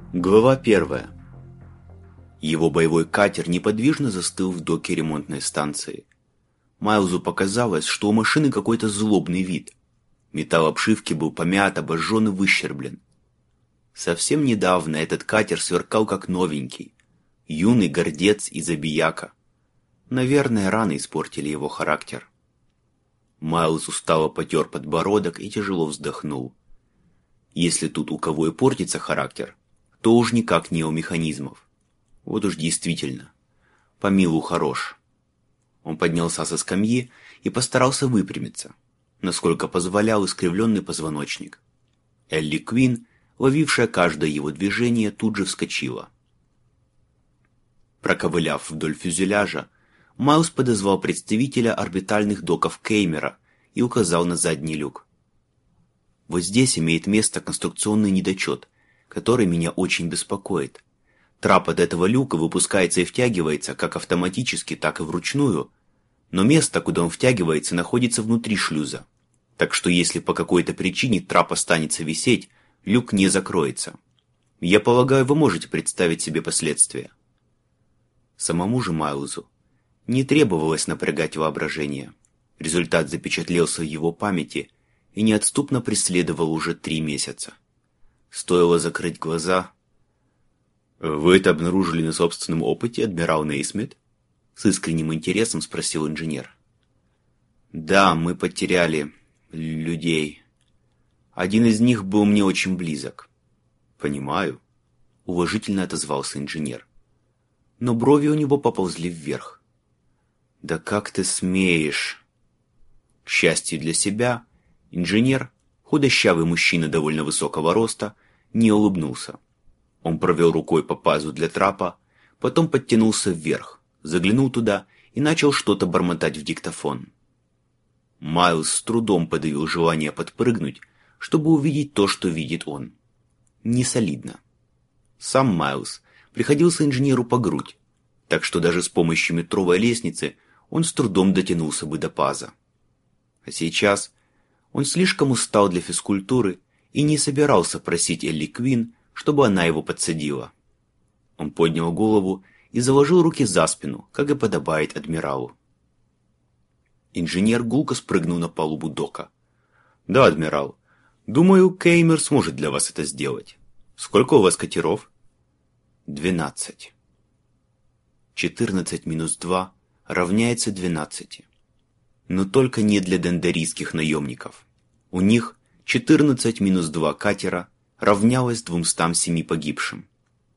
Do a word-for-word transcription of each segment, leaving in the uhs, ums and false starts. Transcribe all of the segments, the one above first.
Глава первая. Его боевой катер неподвижно застыл в доке ремонтной станции. Майлзу показалось, что у машины какой-то злобный вид. Металл обшивки был помят, обожжен и выщерблен. Совсем недавно этот катер сверкал как новенький. Юный гордец и забияка. Наверное, раны испортили его характер. Майлз устало потер подбородок и тяжело вздохнул. Если тут у кого и портится характер, то уж никак не у механизмов. Вот уж действительно. По милу хорош. Он поднялся со скамьи и постарался выпрямиться, насколько позволял искривленный позвоночник. Элли Квин, ловившая каждое его движение, тут же вскочила. Проковыляв вдоль фюзеляжа, Майлз подозвал представителя орбитальных доков Кеймера и указал на задний люк. Вот здесь имеет место конструкционный недочет, который меня очень беспокоит. Трап от этого люка выпускается и втягивается как автоматически, так и вручную, но место, куда он втягивается, находится внутри шлюза. Так что если по какой-то причине трап останется висеть, люк не закроется. Я полагаю, вы можете представить себе последствия. Самому же Майлзу не требовалось напрягать воображение. Результат запечатлелся в его памяти и неотступно преследовал уже три месяца. Стоило закрыть глаза. «Вы это обнаружили на собственном опыте, адмирал Нейсмит?» С искренним интересом спросил инженер. «Да, мы потеряли людей. Один из них был мне очень близок». «Понимаю», — уважительно отозвался инженер. Но брови у него поползли вверх. «Да как ты смеешь?» К счастью для себя, инженер, худощавый мужчина довольно высокого роста, не улыбнулся. Он провел рукой по пазу для трапа, потом подтянулся вверх, заглянул туда и начал что-то бормотать в диктофон. Майлз с трудом подавил желание подпрыгнуть, чтобы увидеть то, что видит он. Несолидно. Сам Майлз приходился инженеру по грудь, так что даже с помощью метровой лестницы он с трудом дотянулся бы до паза. А сейчас он слишком устал для физкультуры и не собирался просить Элли Квин, чтобы она его подсадила. Он поднял голову и заложил руки за спину, как и подобает адмиралу. Инженер гулко спрыгнул на палубу дока. «Да, адмирал. Думаю, Кеймер сможет для вас это сделать. Сколько у вас катеров?» «Двенадцать». Четырнадцать минус два равняется двенадцати. Но только не для дендарийских наемников. У них четырнадцать минус два катера равнялось двумстам семи погибшим.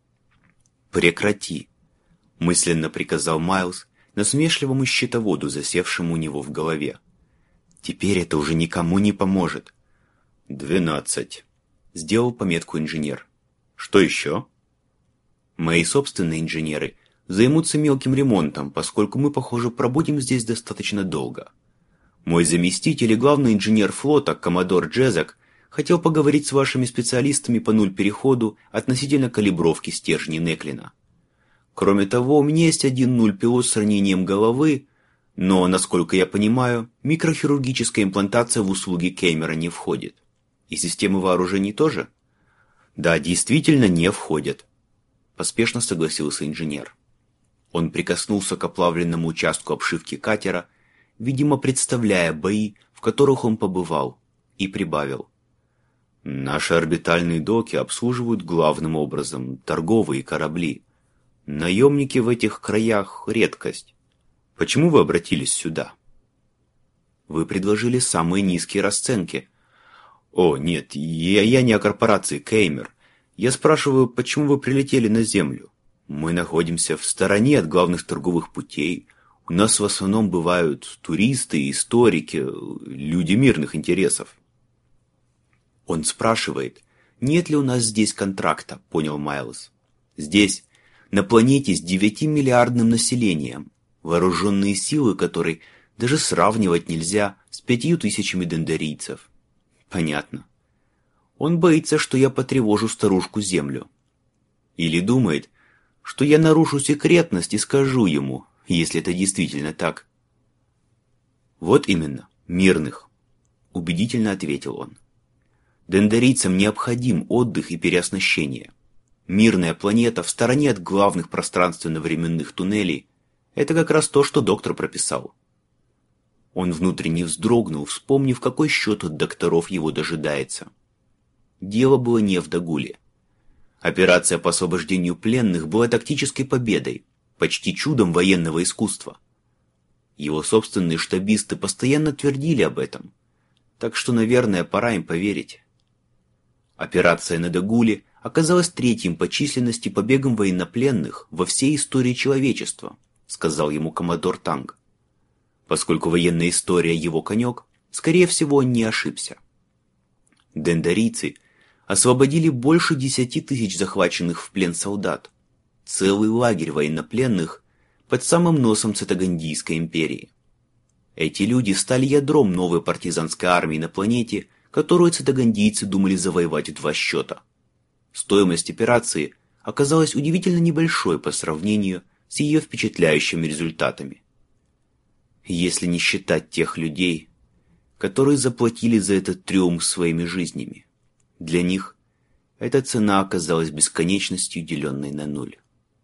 «Прекрати!» – мысленно приказал Майлз насмешливому счетоводу, засевшему у него в голове. «Теперь это уже никому не поможет». «Двенадцать», – сделал пометку инженер. «Что еще?» «Мои собственные инженеры займутся мелким ремонтом, поскольку мы, похоже, пробудем здесь достаточно долго. Мой заместитель и главный инженер флота, коммодор Джезак, хотел поговорить с вашими специалистами по нуль-переходу относительно калибровки стержней Неклина. Кроме того, у меня есть один нуль-пилот с ранением головы, но, насколько я понимаю, микрохирургическая имплантация в услуги Кеймера не входит. И системы вооружений тоже? Да, действительно не входят. Поспешно согласился инженер. Он прикоснулся к оплавленному участку обшивки катера, видимо, представляя бои, в которых он побывал, и прибавил. Наши орбитальные доки обслуживают главным образом торговые корабли. Наемники в этих краях – редкость. Почему вы обратились сюда? Вы предложили самые низкие расценки. О, нет, я, я не о корпорации Кеймер. Я спрашиваю, почему вы прилетели на Землю? Мы находимся в стороне от главных торговых путей. У нас в основном бывают туристы, историки, люди мирных интересов. Он спрашивает, нет ли у нас здесь контракта, понял Майлз. Здесь, на планете с девятимиллиардным населением, вооруженные силы которой даже сравнивать нельзя с пятью тысячами дендарийцев. Понятно. Он боится, что я потревожу старушку Землю. Или думает, что я нарушу секретность и скажу ему, если это действительно так. Вот именно, мирных, убедительно ответил он. Дендарийцам необходим отдых и переоснащение. Мирная планета в стороне от главных пространственно-временных туннелей – это как раз то, что доктор прописал. Он внутренне вздрогнул, вспомнив, какой счет от докторов его дожидается. Дело было не в Дагуле. Операция по освобождению пленных была тактической победой, почти чудом военного искусства. Его собственные штабисты постоянно твердили об этом, так что, наверное, пора им поверить. Операция на Дагуле оказалась третьим по численности побегом военнопленных во всей истории человечества, сказал ему коммодор Танг. Поскольку военная история его конек, скорее всего, он не ошибся. Дендарийцы освободили больше десяти тысяч захваченных в плен солдат, целый лагерь военнопленных под самым носом Цитагандийской империи. Эти люди стали ядром новой партизанской армии на планете, которую цитагандийцы думали завоевать в два счета. Стоимость операции оказалась удивительно небольшой по сравнению с ее впечатляющими результатами. Если не считать тех людей, которые заплатили за этот триумф своими жизнями, для них эта цена оказалась бесконечностью, деленной на нуль.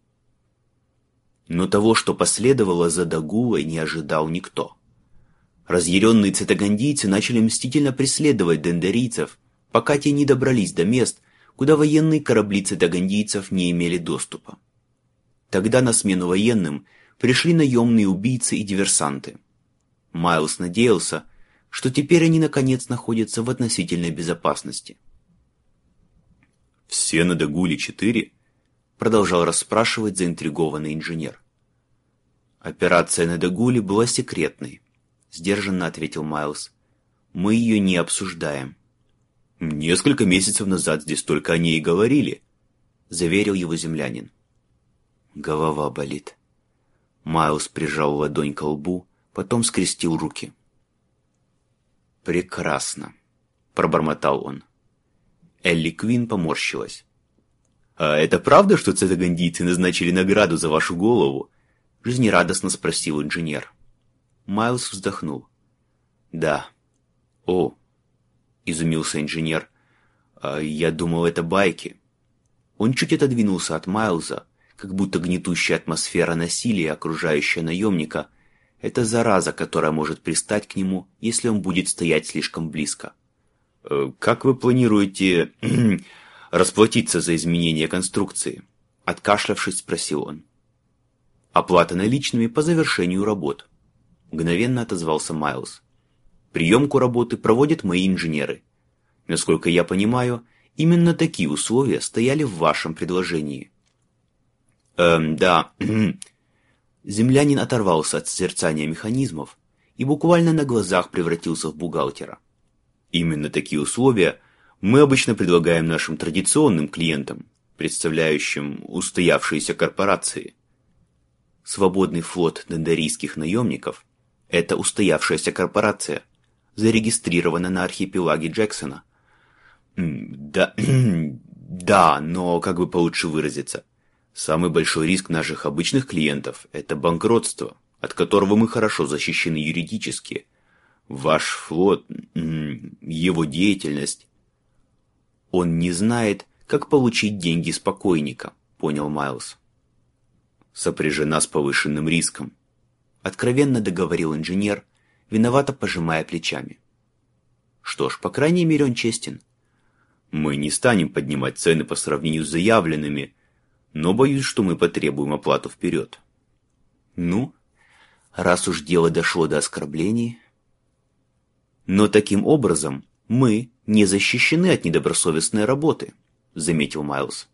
Но того, что последовало за Дагулой, не ожидал никто. Разъяренные цитагандийцы начали мстительно преследовать дендарийцев, пока те не добрались до мест, куда военные корабли цитагандийцев не имели доступа. Тогда на смену военным пришли наемные убийцы и диверсанты. Майлз надеялся, что теперь они наконец находятся в относительной безопасности. «Все на Дагуле-четыре?» — продолжал расспрашивать заинтригованный инженер. «Операция на Дагуле была секретной», — сдержанно ответил Майлз. «Мы ее не обсуждаем». «Несколько месяцев назад здесь только о ней и говорили», — заверил его землянин. Голова болит. Майлз прижал ладонь к лбу, потом скрестил руки. «Прекрасно», — пробормотал он. Элли Квин поморщилась. «А это правда, что цитагандийцы назначили награду за вашу голову?» — жизнерадостно спросил инженер. Майлз вздохнул. «Да». «О», — изумился инженер, а «я думал, это байки». Он чуть отодвинулся от Майлза, как будто гнетущая атмосфера насилия, окружающая наемника, это зараза, которая может пристать к нему, если он будет стоять слишком близко. «Как вы планируете расплатиться за изменение конструкции?» — откашлявшись, спросил он. «Оплата наличными по завершению работ», — мгновенно отозвался Майлз. «Приемку работы проводят мои инженеры. Насколько я понимаю, именно такие условия стояли в вашем предложении». «Эм, да». Землянин оторвался от созерцания механизмов и буквально на глазах превратился в бухгалтера. «Именно такие условия мы обычно предлагаем нашим традиционным клиентам, представляющим устоявшиеся корпорации. Свободный флот дендарийских наемников – это устоявшаяся корпорация, зарегистрирована на архипелаге Джексона. Да, да, но как бы получше выразиться? Самый большой риск наших обычных клиентов – это банкротство, от которого мы хорошо защищены юридически. Ваш флот, его деятельность... Он не знает, как получить деньги с покойника, понял Майлз. Сопряжена с повышенным риском. Откровенно договорил инженер, виновато пожимая плечами. Что ж, по крайней мере, он честен. Мы не станем поднимать цены по сравнению с заявленными, но боюсь, что мы потребуем оплату вперед. Ну, раз уж дело дошло до оскорблений... Но таким образом мы не защищены от недобросовестной работы, заметил Майлз.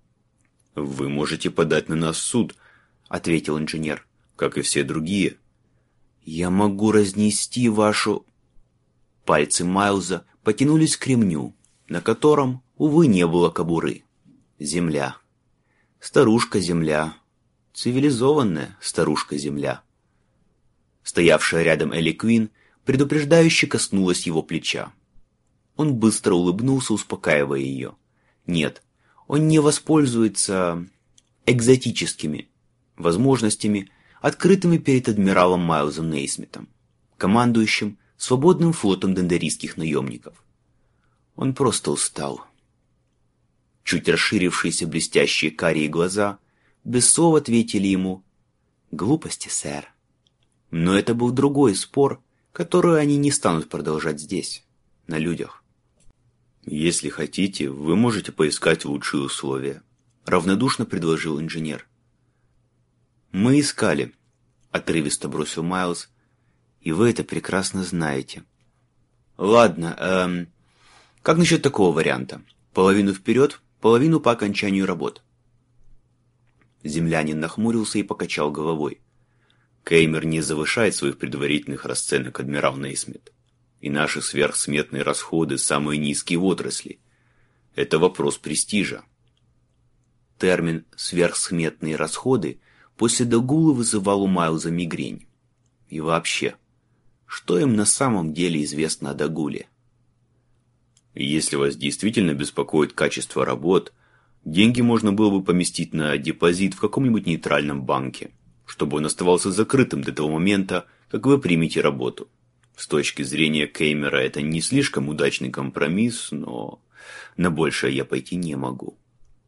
Вы можете подать на нас в суд, ответил инженер, как и все другие. Я могу разнести вашу... Пальцы Майлза потянулись к ремню, на котором, увы, не было кобуры. Земля. Старушка-земля. Цивилизованная старушка-земля. Стоявшая рядом Элли Квин предупреждающе коснулась его плеча. Он быстро улыбнулся, успокаивая ее. Нет, он не воспользуется экзотическими возможностями, открытыми перед адмиралом Майлзом Нейсмитом, командующим свободным флотом дендарийских наемников. Он просто устал. Чуть расширившиеся блестящие карие глаза без слов ответили ему: «Глупости, сэр». Но это был другой спор, который они не станут продолжать здесь, на людях. «Если хотите, вы можете поискать лучшие условия», — равнодушно предложил инженер. «Мы искали», — отрывисто бросил Майлз, — «и вы это прекрасно знаете». «Ладно, эм, как насчет такого варианта? Половину вперед, половину по окончанию работ». Землянин нахмурился и покачал головой. «Кеймер не завышает своих предварительных расценок, адмирал Нейсмит. И наши сверхсметные расходы самые низкие в отрасли. Это вопрос престижа». Термин «сверхсметные расходы» после Дагулы вызывал у Майлза мигрень. И вообще, что им на самом деле известно о Дагуле? «Если вас действительно беспокоит качество работ, деньги можно было бы поместить на депозит в каком-нибудь нейтральном банке, чтобы он оставался закрытым до того момента, как вы примете работу. С точки зрения Кеймера это не слишком удачный компромисс, но на большее я пойти не могу».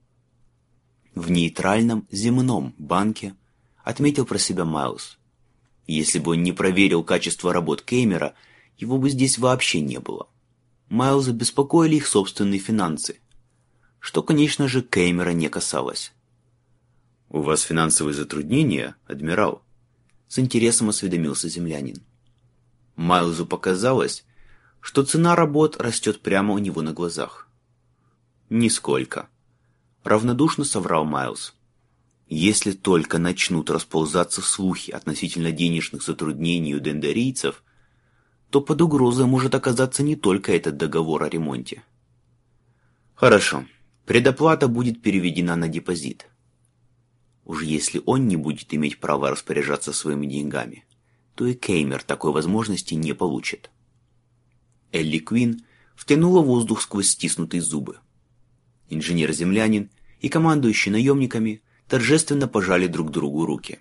В нейтральном земном банке, отметил про себя Майлз. Если бы он не проверил качество работ Кеймера, его бы здесь вообще не было. Майлза беспокоили их собственные финансы, что, конечно же, Кеймера не касалось. «У вас финансовые затруднения, адмирал?» С интересом осведомился землянин. Майлзу показалось, что цена работ растет прямо у него на глазах. «Нисколько», — равнодушно соврал Майлз. «Если только начнут расползаться слухи относительно денежных затруднений у дендарийцев, то под угрозой может оказаться не только этот договор о ремонте». «Хорошо, предоплата будет переведена на депозит. Уж если он не будет иметь права распоряжаться своими деньгами, то и Кеймер такой возможности не получит». Элли Квин втянула воздух сквозь стиснутые зубы. Инженер-землянин и командующий наемниками торжественно пожали друг другу руки.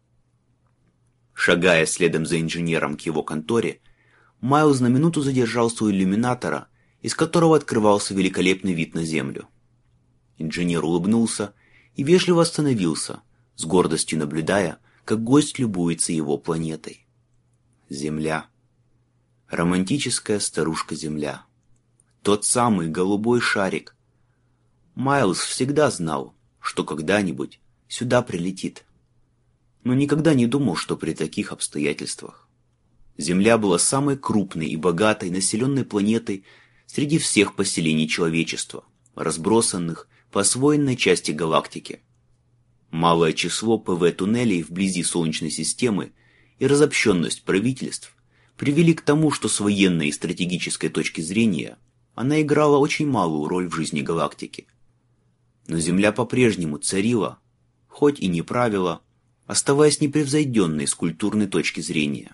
Шагая следом за инженером к его конторе, Майлз на минуту задержался у иллюминатора, из которого открывался великолепный вид на землю. Инженер улыбнулся и вежливо остановился, с гордостью наблюдая, как гость любуется его планетой. Земля. Романтическая старушка-Земля. Тот самый голубой шарик. Майлз всегда знал, что когда-нибудь сюда прилетит. Но никогда не думал, что при таких обстоятельствах. Земля была самой крупной и богатой населенной планетой среди всех поселений человечества, разбросанных по освоенной части галактики. Малое число ПВ-туннелей вблизи Солнечной системы и разобщенность правительств привели к тому, что с военной и стратегической точки зрения она играла очень малую роль в жизни галактики. Но Земля по-прежнему царила, хоть и не правила, оставаясь непревзойденной с культурной точки зрения.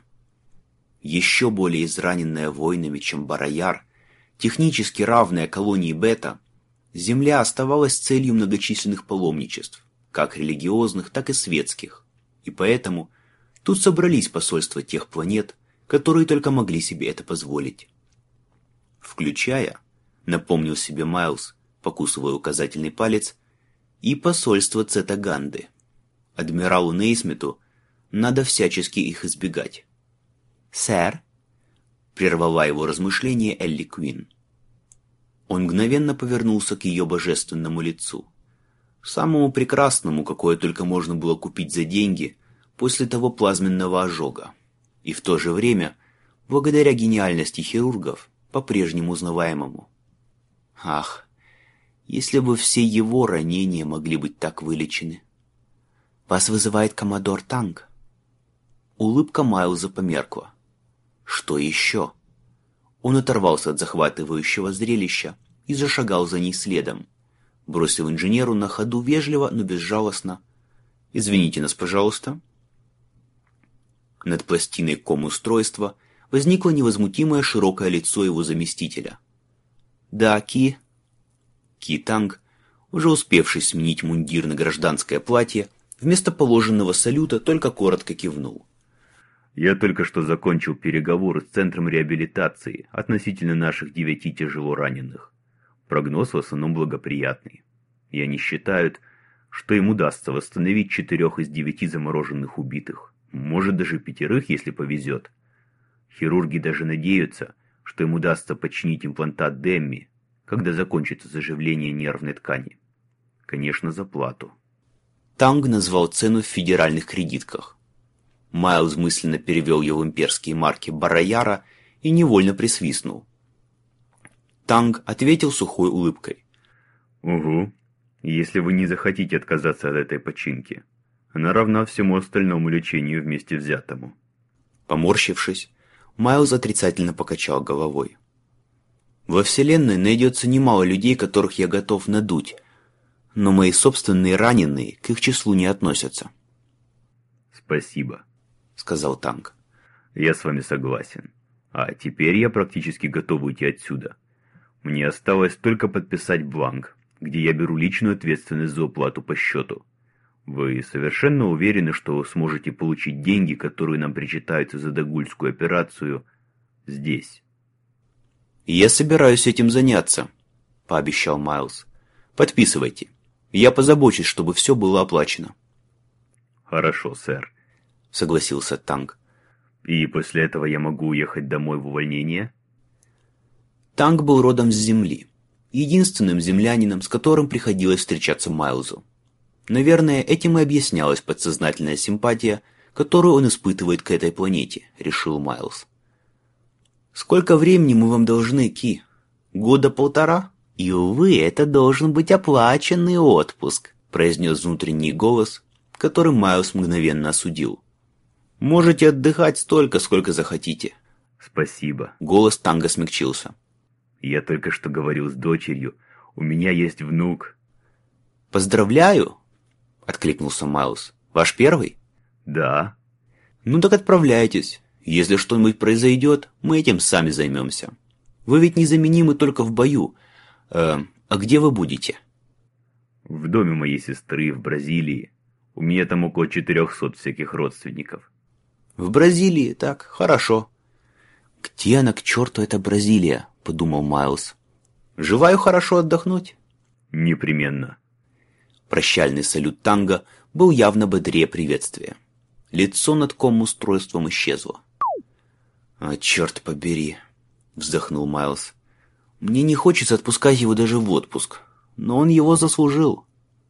Еще более израненная войнами, чем Барояр, технически равная колонии Бета, Земля оставалась целью многочисленных паломничеств, как религиозных, так и светских, и поэтому тут собрались посольства тех планет, которые только могли себе это позволить. Включая, напомнил себе Майлз, покусывая указательный палец, и посольство Цетаганды. Адмиралу Нейсмиту надо всячески их избегать. «Сэр?» — прервала его размышления Элли Квин. Он мгновенно повернулся к ее божественному лицу, самому прекрасному, какое только можно было купить за деньги после того плазменного ожога, и в то же время, благодаря гениальности хирургов, по-прежнему узнаваемому. Ах, если бы все его ранения могли быть так вылечены. «Вас вызывает коммодор Танк». Улыбка Майлза померкла. Что еще? Он оторвался от захватывающего зрелища и зашагал за ней следом, бросив инженеру на ходу вежливо, но безжалостно: «Извините нас, пожалуйста». Над пластиной ком-устройства возникло невозмутимое широкое лицо его заместителя. «Да, Ки». Ки Танг, уже успевший сменить мундир на гражданское платье, вместо положенного салюта только коротко кивнул. «Я только что закончил переговоры с Центром реабилитации относительно наших девяти тяжело раненых. Прогноз в основном благоприятный. и они считают, что им удастся восстановить четырех из девяти замороженных убитых, может даже пятерых, если повезет. Хирурги даже надеются, что им удастся починить имплантат Демми, когда закончится заживление нервной ткани. Конечно, за плату. Танг назвал цену в федеральных кредитках. Майлз мысленно перевел его имперские марки Бараяра и невольно присвистнул. Танг ответил сухой улыбкой. «Угу, если вы не захотите отказаться от этой починки. Она равна всему остальному лечению вместе взятому». Поморщившись, Майлз отрицательно покачал головой. «Во Вселенной найдется немало людей, которых я готов надуть, но мои собственные раненые к их числу не относятся». «Спасибо», — сказал Танг. «Я с вами согласен. А теперь я практически готов уйти отсюда. Мне осталось только подписать бланк, где я беру личную ответственность за уплату по счету. Вы совершенно уверены, что сможете получить деньги, которые нам причитаются за дагульскую операцию, здесь?» «Я собираюсь этим заняться», — пообещал Майлз. «Подписывайте. Я позабочусь, чтобы все было оплачено». «Хорошо, сэр», — согласился Танг. «И после этого я могу уехать домой в увольнение?» Танг был родом с Земли, единственным землянином, с которым приходилось встречаться Майлзу. Наверное, этим и объяснялась подсознательная симпатия, которую он испытывает к этой планете, решил Майлз. «Сколько времени мы вам должны, Ки? Года полтора? И, увы, это должен быть оплаченный отпуск», произнес внутренний голос, который Майлз мгновенно осудил. «Можете отдыхать столько, сколько захотите». «Спасибо». Голос Танга смягчился. «Я только что говорил с дочерью. У меня есть внук». «Поздравляю!» — откликнулся Майлз. «Ваш первый?» «Да». «Ну так отправляйтесь. Если что-нибудь произойдет, мы этим сами займемся. Вы ведь незаменимы только в бою. Э, а где вы будете?» «В доме моей сестры в Бразилии. У меня там около четырехсот всяких родственников». «В Бразилии, так, хорошо». «Где она, к черту, эта Бразилия?» — подумал Майлз. «Желаю хорошо отдохнуть». «Непременно». Прощальный салют Танга был явно бодрее приветствия. Лицо над ком-устройством исчезло. «А, черт побери», — вздохнул Майлз. «Мне не хочется отпускать его даже в отпуск, но он его заслужил».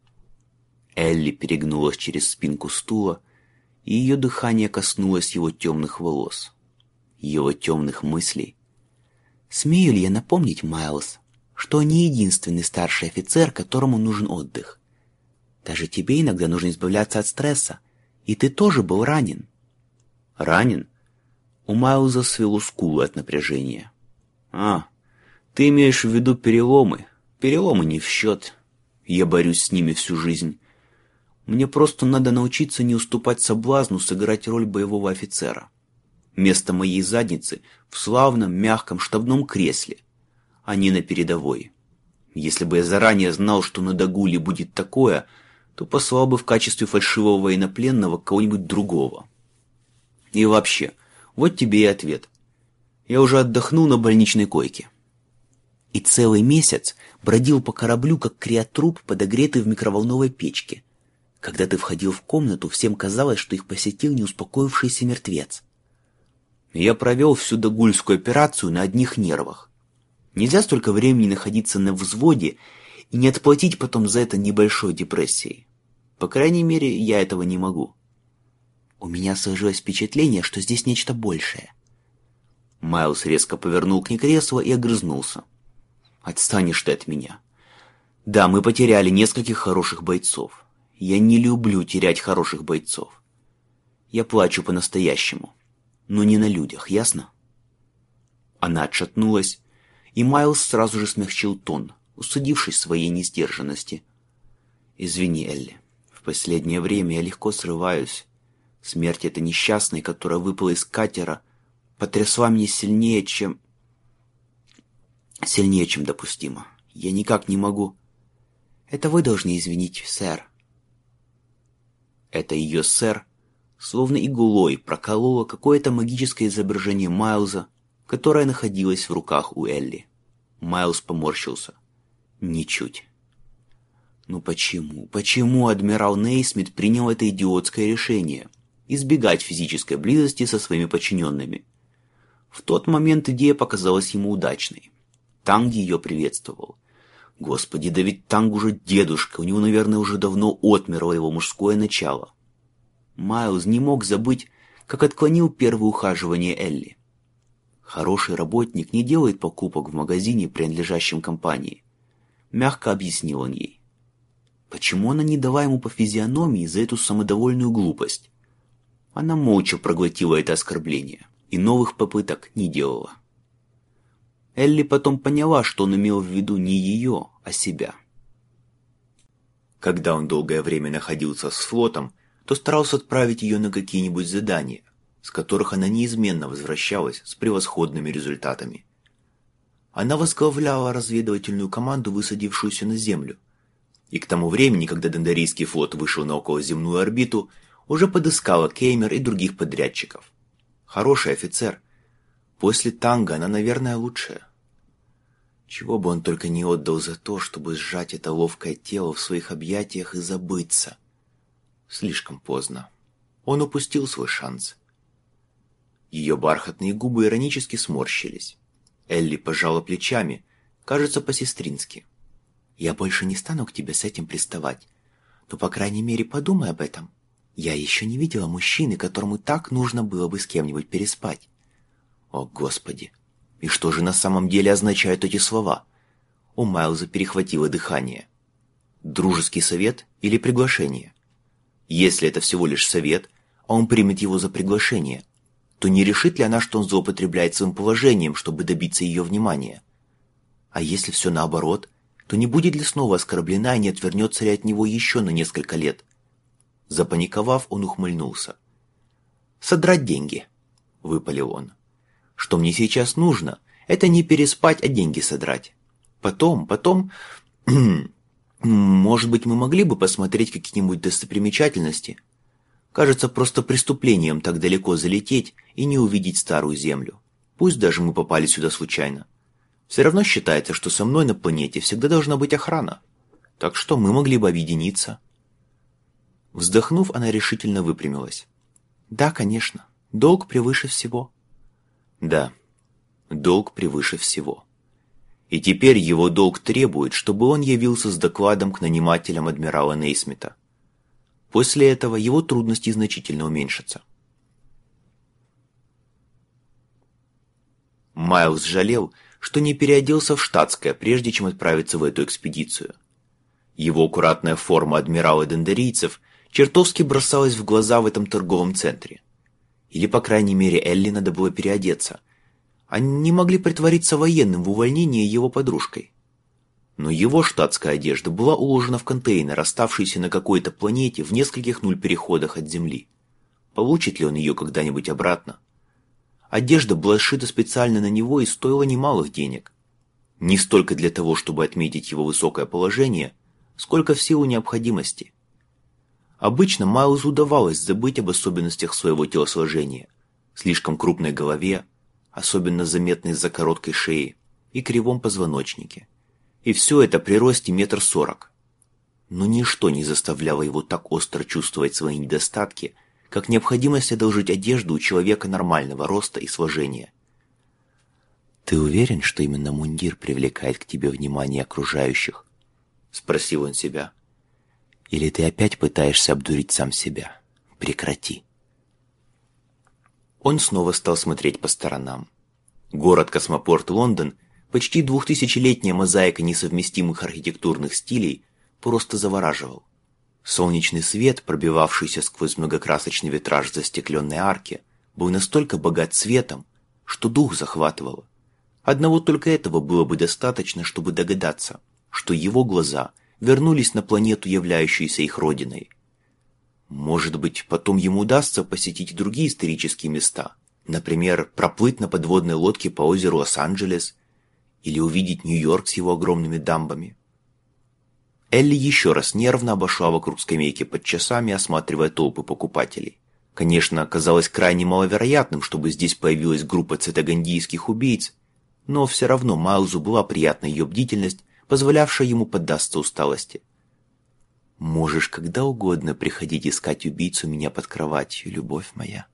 Элли перегнулась через спинку стула, и ее дыхание коснулось его темных волос, его темных мыслей. «Смею ли я напомнить, Майлз, что он не единственный старший офицер, которому нужен отдых? Даже тебе иногда нужно избавляться от стресса, и ты тоже был ранен». «Ранен?» У Майлза свело скулы от напряжения. «А, ты имеешь в виду переломы? Переломы не в счет. Я борюсь с ними всю жизнь. Мне просто надо научиться не уступать соблазну сыграть роль боевого офицера. Место моей задницы в славном, мягком штабном кресле, а не на передовой. Если бы я заранее знал, что на Дагуле будет такое, то послал бы в качестве фальшивого военнопленного кого-нибудь другого. И вообще, вот тебе и ответ. Я уже отдохнул на больничной койке». И целый месяц бродил по кораблю, как криотруп, подогретый в микроволновой печке. Когда ты входил в комнату, всем казалось, что их посетил неуспокоившийся мертвец. Я провел всю дагульскую операцию на одних нервах. Нельзя столько времени находиться на взводе и не отплатить потом за это небольшой депрессией. По крайней мере, я этого не могу. У меня сложилось впечатление, что здесь нечто большее. Майлз резко повернул к ней кресло и огрызнулся. «Отстанешь ты от меня. Да, мы потеряли нескольких хороших бойцов. Я не люблю терять хороших бойцов. Я плачу по-настоящему, но не на людях, ясно?» Она отшатнулась, и Майлз сразу же смягчил тон, устыдившись своей несдержанности. «Извини, Элли, в последнее время я легко срываюсь. Смерть этой несчастной, которая выпала из катера, потрясла меня сильнее, чем... сильнее, чем допустимо. Я никак не могу... Это вы должны извинить, сэр». Это ее «сэр» словно иглой прокололо какое-то магическое изображение Майлза, которое находилось в руках у Элли. Майлз поморщился. «Ничуть». Ну почему, почему адмирал Нейсмит принял это идиотское решение – избегать физической близости со своими подчиненными? В тот момент идея показалась ему удачной. Танг ее приветствовал. Господи, да ведь Танг уже дедушка, у него, наверное, уже давно отмерло его мужское начало. Майлз не мог забыть, как отклонил первое ухаживание Элли. Хороший работник не делает покупок в магазине, принадлежащем компании. Мягко объяснил он ей. Почему она не дала ему по физиономии за эту самодовольную глупость? Она молча проглотила это оскорбление и новых попыток не делала. Элли потом поняла, что он имел в виду не ее, а себя. Когда он долгое время находился с флотом, то старался отправить ее на какие-нибудь задания, с которых она неизменно возвращалась с превосходными результатами. Она возглавляла разведывательную команду, высадившуюся на Землю, и к тому времени, когда Дендарийский флот вышел на околоземную орбиту, уже подыскала Кеймер и других подрядчиков. Хороший офицер. После Танга она, наверное, лучшая. Чего бы он только не отдал за то, чтобы сжать это ловкое тело в своих объятиях и забыться. Слишком поздно. Он упустил свой шанс. Ее бархатные губы иронически сморщились. Элли пожала плечами, кажется, по-сестрински. «Я больше не стану к тебе с этим приставать. Но, по крайней мере, подумай об этом. Я еще не видела мужчины, которому так нужно было бы с кем-нибудь переспать». О, Господи! И что же на самом деле означают эти слова? У Майлза перехватило дыхание. Дружеский совет или приглашение? Если это всего лишь совет, а он примет его за приглашение, то не решит ли она, что он злоупотребляет своим положением, чтобы добиться ее внимания? А если все наоборот, то не будет ли снова оскорблена и не отвернется ли от него еще на несколько лет? Запаниковав, он ухмыльнулся. «Содрать деньги», — выпалил он. «Что мне сейчас нужно, это не переспать, а деньги содрать. Потом, потом... Может быть, мы могли бы посмотреть какие-нибудь достопримечательности? Кажется просто преступлением так далеко залететь и не увидеть старую землю. Пусть даже мы попали сюда случайно. Все равно считается, что со мной на планете всегда должна быть охрана. Так что мы могли бы объединиться». Вздохнув, она решительно выпрямилась. «Да, конечно. Долг превыше всего». Да, долг превыше всего. И теперь его долг требует, чтобы он явился с докладом к нанимателям адмирала Нейсмита. После этого его трудности значительно уменьшатся. Майлз жалел, что не переоделся в штатское, прежде чем отправиться в эту экспедицию. Его аккуратная форма адмирала дендарийцев чертовски бросалась в глаза в этом торговом центре. Или, по крайней мере, Элли надо было переодеться. Они не могли притвориться военным в увольнении его подружкой. Но его штатская одежда была уложена в контейнер, оставшийся на какой-то планете в нескольких нуль-переходах от Земли. Получит ли он ее когда-нибудь обратно? Одежда была сшита специально на него и стоила немалых денег. Не столько для того, чтобы отметить его высокое положение, сколько в силу необходимости. Обычно Майлзу удавалось забыть об особенностях своего телосложения, слишком крупной голове, особенно заметной из-за короткой шеи, и кривом позвоночнике. И все это при росте метр сорок. Но ничто не заставляло его так остро чувствовать свои недостатки, как необходимость одолжить одежду у человека нормального роста и сложения. «Ты уверен, что именно мундир привлекает к тебе внимание окружающих?» — спросил он себя. «Или ты опять пытаешься обдурить сам себя? Прекрати». Он снова стал смотреть по сторонам. Город-космопорт Лондон, почти двухтысячелетняя мозаика несовместимых архитектурных стилей, просто завораживал. Солнечный свет, пробивавшийся сквозь многокрасочный витраж застекленной арки, был настолько богат цветом, что дух захватывало. Одного только этого было бы достаточно, чтобы догадаться, что его глаза вернулись на планету, являющуюся их родиной. Может быть, потом ему удастся посетить другие исторические места, например, проплыть на подводной лодке по озеру Лос-Анджелес или увидеть Нью-Йорк с его огромными дамбами. Элли еще раз нервно обошла вокруг скамейки под часами, осматривая толпы покупателей. Конечно, казалось крайне маловероятным, чтобы здесь появилась группа цитагандийских убийц, но все равно Майлзу была приятна ее бдительность, позволявшая ему поддаться усталости. Можешь когда угодно приходить искать убийцу меня под кроватью, любовь моя.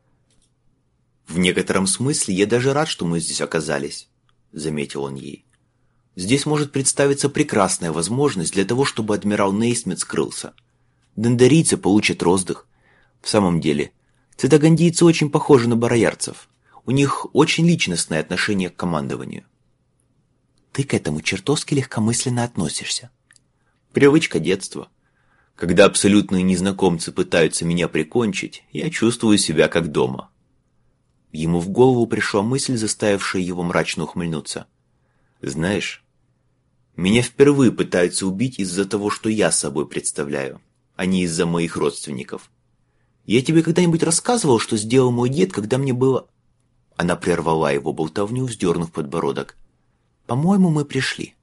В некотором смысле я даже рад, что мы здесь оказались, заметил он ей. Здесь может представиться прекрасная возможность для того, чтобы адмирал Нейсмит скрылся. Дендарийцы получат роздых. В самом деле, цитагандийцы очень похожи на бароярцев. У них очень личностное отношение к командованию. Ты к этому чертовски легкомысленно относишься. Привычка детства. Когда абсолютные незнакомцы пытаются меня прикончить, я чувствую себя как дома. Ему в голову пришла мысль, заставившая его мрачно ухмыльнуться. Знаешь, меня впервые пытаются убить из-за того, что я собой представляю, а не из-за моих родственников. Я тебе когда-нибудь рассказывал, что сделал мой дед, когда мне было... Она прервала его болтовню, вздернув подбородок. По-моему, мы пришли.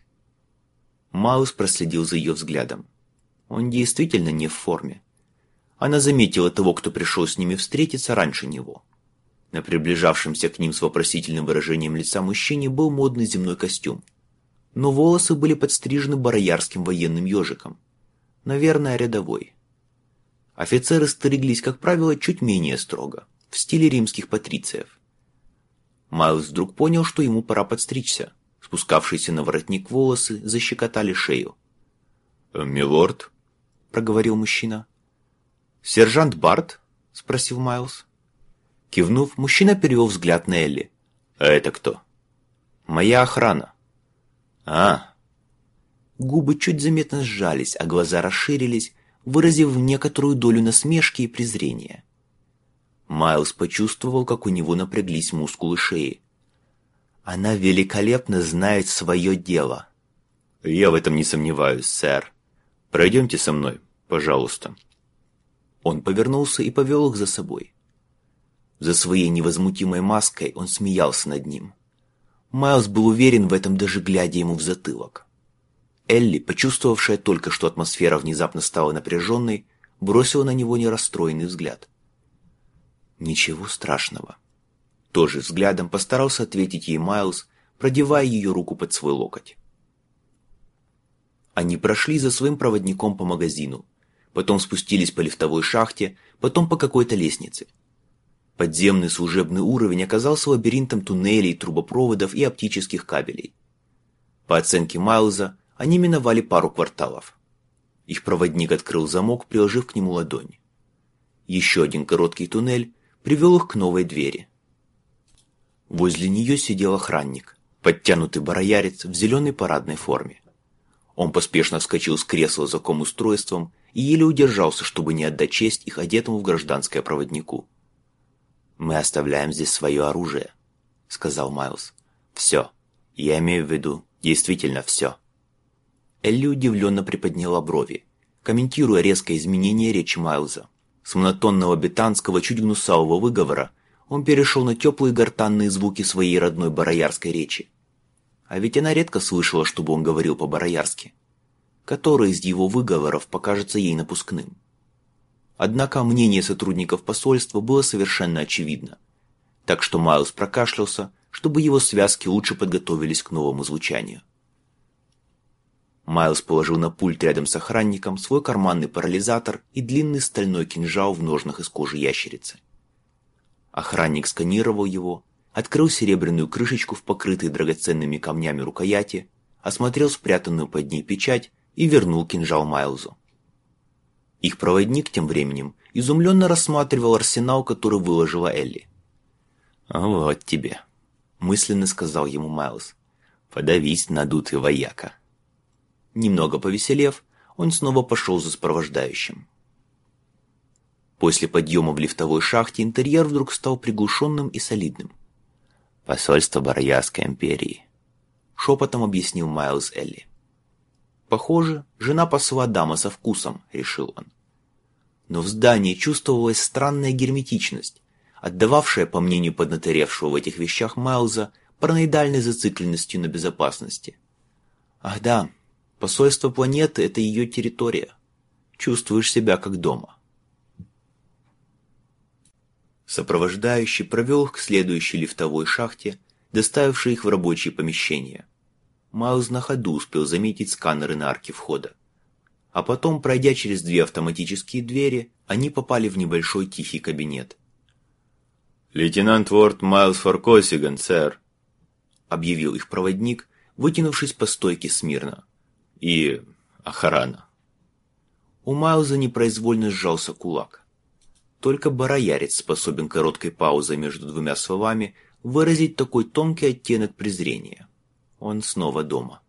Маус проследил за ее взглядом. Он действительно не в форме. Она заметила того, кто пришел с ними встретиться раньше него. На приближавшемся к ним с вопросительным выражением лица мужчине был модный земной костюм. Но волосы были подстрижены бароярским военным ежиком. Наверное, рядовой. Офицеры стриглись, как правило, чуть менее строго, в стиле римских патрициев. Майлз вдруг понял, что ему пора подстричься. Спускавшиеся на воротник волосы защекотали шею. «Милорд?» — проговорил мужчина. «Сержант Барт?» — спросил Майлз. Кивнув, мужчина перевел взгляд на Элли. «А это кто?» «Моя охрана». «А». Губы чуть заметно сжались, а глаза расширились, выразив некоторую долю насмешки и презрения. Майлз почувствовал, как у него напряглись мускулы шеи. «Она великолепно знает свое дело». «Я в этом не сомневаюсь, сэр. Пройдемте со мной, пожалуйста». Он повернулся и повел их за собой. За своей невозмутимой маской он смеялся над ним. Майлз был уверен в этом, даже глядя ему в затылок. Элли, почувствовавшая только, что атмосфера внезапно стала напряженной, бросила на него нерасстроенный взгляд. «Ничего страшного». Тоже взглядом постарался ответить ей Майлз, продевая ее руку под свой локоть. Они прошли за своим проводником по магазину, потом спустились по лифтовой шахте, потом по какой-то лестнице. Подземный служебный уровень оказался лабиринтом туннелей, трубопроводов и оптических кабелей. По оценке Майлза, они миновали пару кварталов. Их проводник открыл замок, приложив к нему ладонь. Еще один короткий туннель привел их к новой двери. Возле нее сидел охранник, подтянутый бароярец в зеленой парадной форме. Он поспешно вскочил с кресла за комустройством и еле удержался, чтобы не отдать честь их одетому в гражданское проводнику. «Мы оставляем здесь свое оружие», — сказал Майлз. «Все. Я имею в виду, действительно все». Элли удивленно приподняла брови, комментируя резкое изменение речи Майлза. С монотонного бетанского, чуть гнусавого выговора он перешел на теплые гортанные звуки своей родной бароярской речи. А ведь она редко слышала, чтобы он говорил по-бароярски. Который из его выговоров покажется ей напускным. Однако мнение сотрудников посольства было совершенно очевидно. Так что Майлз прокашлялся, чтобы его связки лучше подготовились к новому звучанию. Майлз положил на пульт рядом с охранником свой карманный парализатор и длинный стальной кинжал в ножнах из кожи ящерицы. Охранник сканировал его, открыл серебряную крышечку в покрытой драгоценными камнями рукояти, осмотрел спрятанную под ней печать и вернул кинжал Майлзу. Их проводник тем временем изумленно рассматривал арсенал, который выложила Элли. «Вот тебе», — мысленно сказал ему Майлз. «Подавись, надутый вояка». Немного повеселев, он снова пошел за сопровождающим. После подъема в лифтовой шахте интерьер вдруг стал приглушенным и солидным. «Посольство Бароярской империи», — шепотом объяснил Майлз Элли. «Похоже, жена посла дама со вкусом», — решил он. Но в здании чувствовалась странная герметичность, отдававшая, по мнению поднаторевшего в этих вещах Майлза, параноидальной зацикленностью на безопасности. Ах да, посольство планеты — это ее территория. Чувствуешь себя как дома. Сопровождающий провел их к следующей лифтовой шахте, доставившей их в рабочие помещения. Майлз на ходу успел заметить сканеры на арке входа. А потом, пройдя через две автоматические двери, они попали в небольшой тихий кабинет. «Лейтенант Уорд Майлз Фаркосиган, сэр», — объявил их проводник, вытянувшись по стойке смирно. «И охрана». У Майлза непроизвольно сжался кулак. Только бароярец способен короткой паузой между двумя словами выразить такой тонкий оттенок презрения. Он снова дома.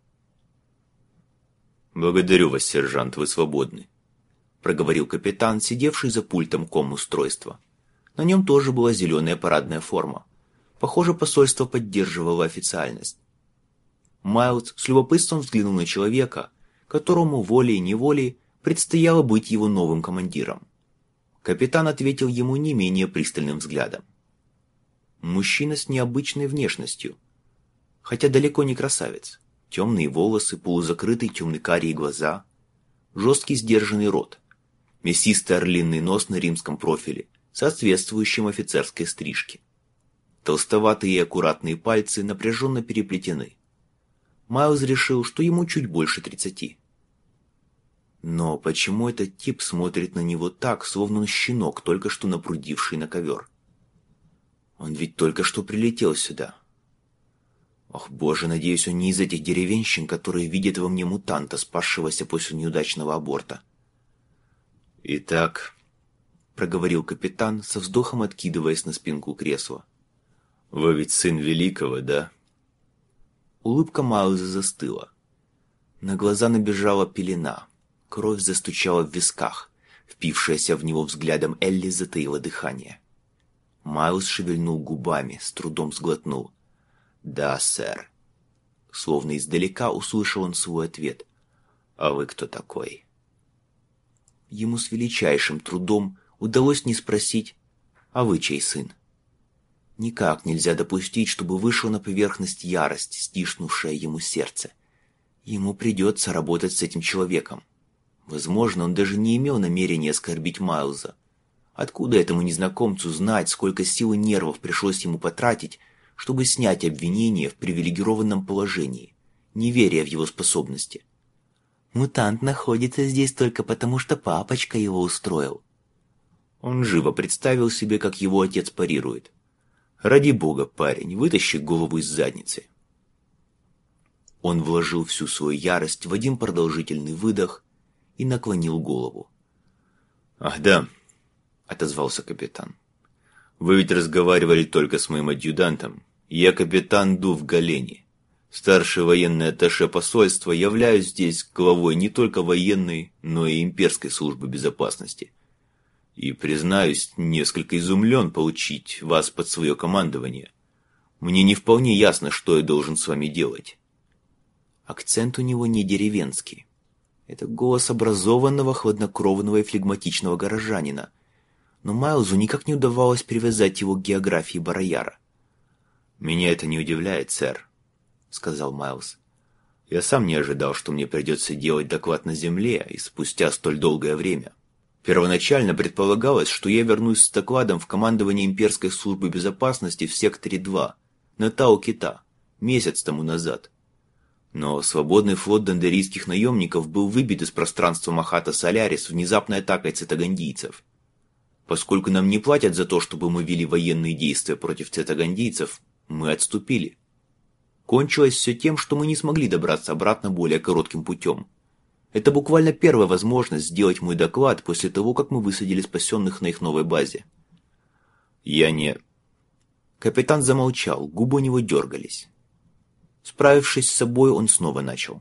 «Благодарю вас, сержант, вы свободны», — проговорил капитан, сидевший за пультом ком-устройства. На нем тоже была зеленая парадная форма. Похоже, посольство поддерживало официальность. Майлз с любопытством взглянул на человека, которому волей-неволей предстояло быть его новым командиром. Капитан ответил ему не менее пристальным взглядом. Мужчина с необычной внешностью, хотя далеко не красавец. Темные волосы, полузакрытые темно-карие глаза, жесткий сдержанный рот, мясистый орлиный нос на римском профиле, соответствующим офицерской стрижке. Толстоватые и аккуратные пальцы напряженно переплетены. Майлз решил, что ему чуть больше тридцати. Но почему этот тип смотрит на него так, словно он щенок, только что напрудивший на ковер? Он ведь только что прилетел сюда. Ох, боже, надеюсь, он не из этих деревенщин, которые видят во мне мутанта, спасшегося после неудачного аборта. «Итак», — проговорил капитан, со вздохом откидываясь на спинку кресла. «Вы ведь сын Великого, да?» Улыбка Майлза застыла. На глаза набежала пелена. Кровь застучала в висках. Впившаяся в него взглядом Элли затаила дыхание. Майлз шевельнул губами, с трудом сглотнул. «Да, сэр». Словно издалека услышал он свой ответ. «А вы кто такой?» Ему с величайшим трудом удалось не спросить: «А вы чей сын?» Никак нельзя допустить, чтобы вышла на поверхность ярость, стиснувшая ему сердце. Ему придется работать с этим человеком. Возможно, он даже не имел намерения оскорбить Майлза. Откуда этому незнакомцу знать, сколько сил и нервов пришлось ему потратить, чтобы снять обвинение в привилегированном положении, не веря в его способности? Мутант находится здесь только потому, что папочка его устроил. Он живо представил себе, как его отец парирует. «Ради бога, парень, вытащи голову из задницы». Он вложил всю свою ярость в один продолжительный выдох и наклонил голову. «Ах да», — отозвался капитан. «Вы ведь разговаривали только с моим адъютантом. Я капитан Дув Галени, старший военный атташе посольства, являюсь здесь главой не только военной, но и имперской службы безопасности. И, признаюсь, несколько изумлен получить вас под свое командование. Мне не вполне ясно, что я должен с вами делать». Акцент у него не деревенский. Это голос образованного, хладнокровного и флегматичного горожанина. Но Майлзу никак не удавалось привязать его к географии Барояра. «Меня это не удивляет, сэр», — сказал Майлз. «Я сам не ожидал, что мне придется делать доклад на земле, и спустя столь долгое время. Первоначально предполагалось, что я вернусь с докладом в командование имперской службы безопасности в секторе два, на Тау-Кита, месяц тому назад. Но свободный флот дондерийских наемников был выбит из пространства Махата-Солярис внезапной атакой цитагандийцев. Поскольку нам не платят за то, чтобы мы вели военные действия против цитагандийцев, мы отступили. Кончилось все тем, что мы не смогли добраться обратно более коротким путем. Это буквально первая возможность сделать мой доклад после того, как мы высадили спасенных на их новой базе. Я не... Капитан замолчал, губы у него дергались. Справившись с собой, он снова начал.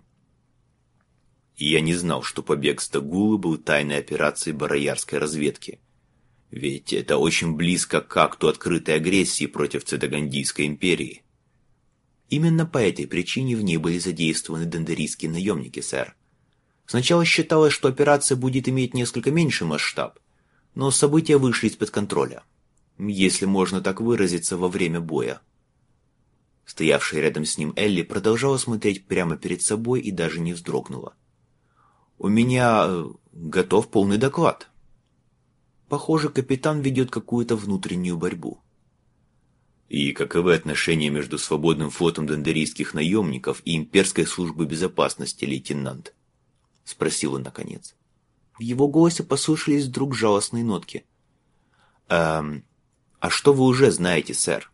Я не знал, что побег с Тагулы был тайной операцией бароярской разведки. Ведь это очень близко к акту открытой агрессии против Цитагандийской империи. Именно по этой причине в ней были задействованы дондерийские наемники, сэр. Сначала считалось, что операция будет иметь несколько меньший масштаб, но события вышли из-под контроля, если можно так выразиться, во время боя. Стоявшая рядом с ним Элли продолжала смотреть прямо перед собой и даже не вздрогнула. «У меня готов полный доклад». Похоже, капитан ведет какую-то внутреннюю борьбу. «И каковы отношения между свободным флотом дондерийских наемников и имперской службой безопасности, лейтенант?» — спросил он наконец. В его голосе послышались вдруг жалостные нотки. «Эм, а что вы уже знаете, сэр?»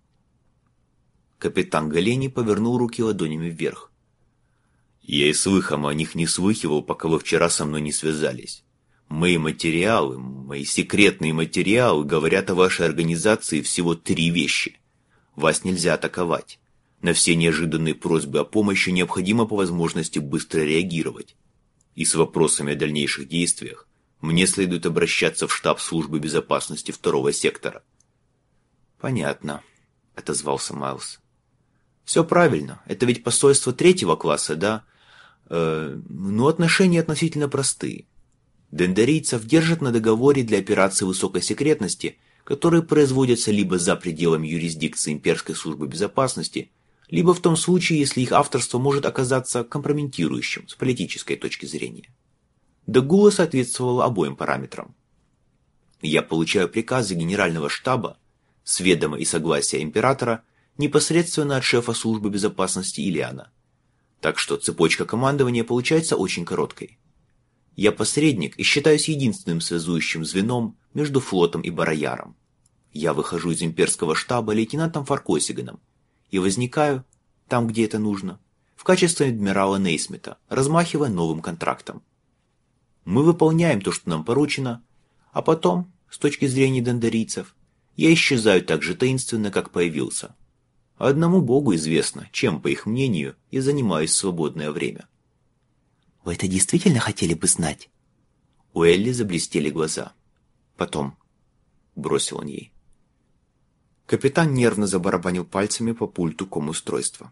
Капитан Галени повернул руки ладонями вверх. «Я и слыхом о них не слыхивал, пока вы вчера со мной не связались. Мои материалы, мои секретные материалы говорят о вашей организации всего три вещи. Вас нельзя атаковать. На все неожиданные просьбы о помощи необходимо по возможности быстро реагировать. И с вопросами о дальнейших действиях мне следует обращаться в штаб службы безопасности второго сектора». «Понятно», — отозвался Майлз. «Все правильно. Это ведь посольство третьего класса, да? Э, но отношения относительно простые. Дендарийцев держат на договоре для операций высокой секретности, которые производятся либо за пределами юрисдикции имперской службы безопасности, либо в том случае, если их авторство может оказаться компрометирующим с политической точки зрения. Дагула соответствовала обоим параметрам. Я получаю приказы генерального штаба с ведома и согласия императора непосредственно от шефа службы безопасности Илиана. Так что цепочка командования получается очень короткой. Я посредник и считаюсь единственным связующим звеном между флотом и Барояром. Я выхожу из имперского штаба лейтенантом Фаркосиганом и возникаю, там, где это нужно, в качестве адмирала Нейсмита, размахивая новым контрактом. Мы выполняем то, что нам поручено, а потом, с точки зрения дендарийцев, я исчезаю так же таинственно, как появился. Одному Богу известно, чем, по их мнению, я занимаюсь в свободное время. «Вы это действительно хотели бы знать?» У Элли заблестели глаза. «Потом», — бросил он ей. Капитан нервно забарабанил пальцами по пульту комустройства.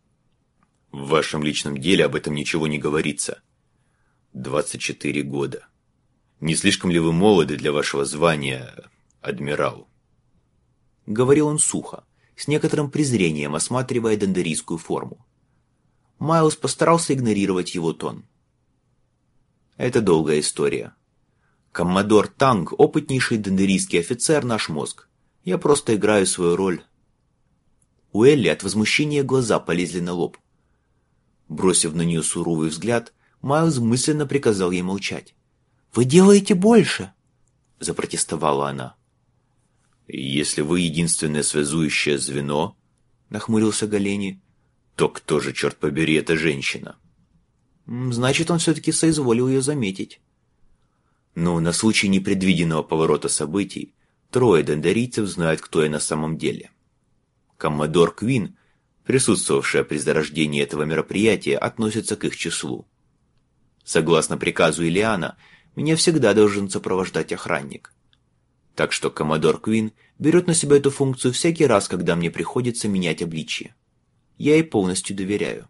«В вашем личном деле об этом ничего не говорится. Двадцать четыре года. Не слишком ли вы молоды для вашего звания, адмирал?» Говорил он сухо, с некоторым презрением осматривая дендарийскую форму. Майлз постарался игнорировать его тон. «Это долгая история. Коммодор Танг, опытнейший дендарийский офицер, наш мозг. Я просто играю свою роль». У Элли от возмущения глаза полезли на лоб. Бросив на нее суровый взгляд, Майлз мысленно приказал ей молчать. «Вы делаете больше!» – запротестовала она. «Если вы единственное связующее звено, — нахмурился Галени, — то кто же, черт побери, эта женщина?» «Значит, он все-таки соизволил ее заметить». «Ну, на случай непредвиденного поворота событий, трое дендарийцев знают, кто я на самом деле. Коммодор Квин, присутствовавшая при зарождении этого мероприятия, относится к их числу. Согласно приказу Илиана, меня всегда должен сопровождать охранник. Так что коммодор Квин берет на себя эту функцию всякий раз, когда мне приходится менять обличье. Я ей полностью доверяю».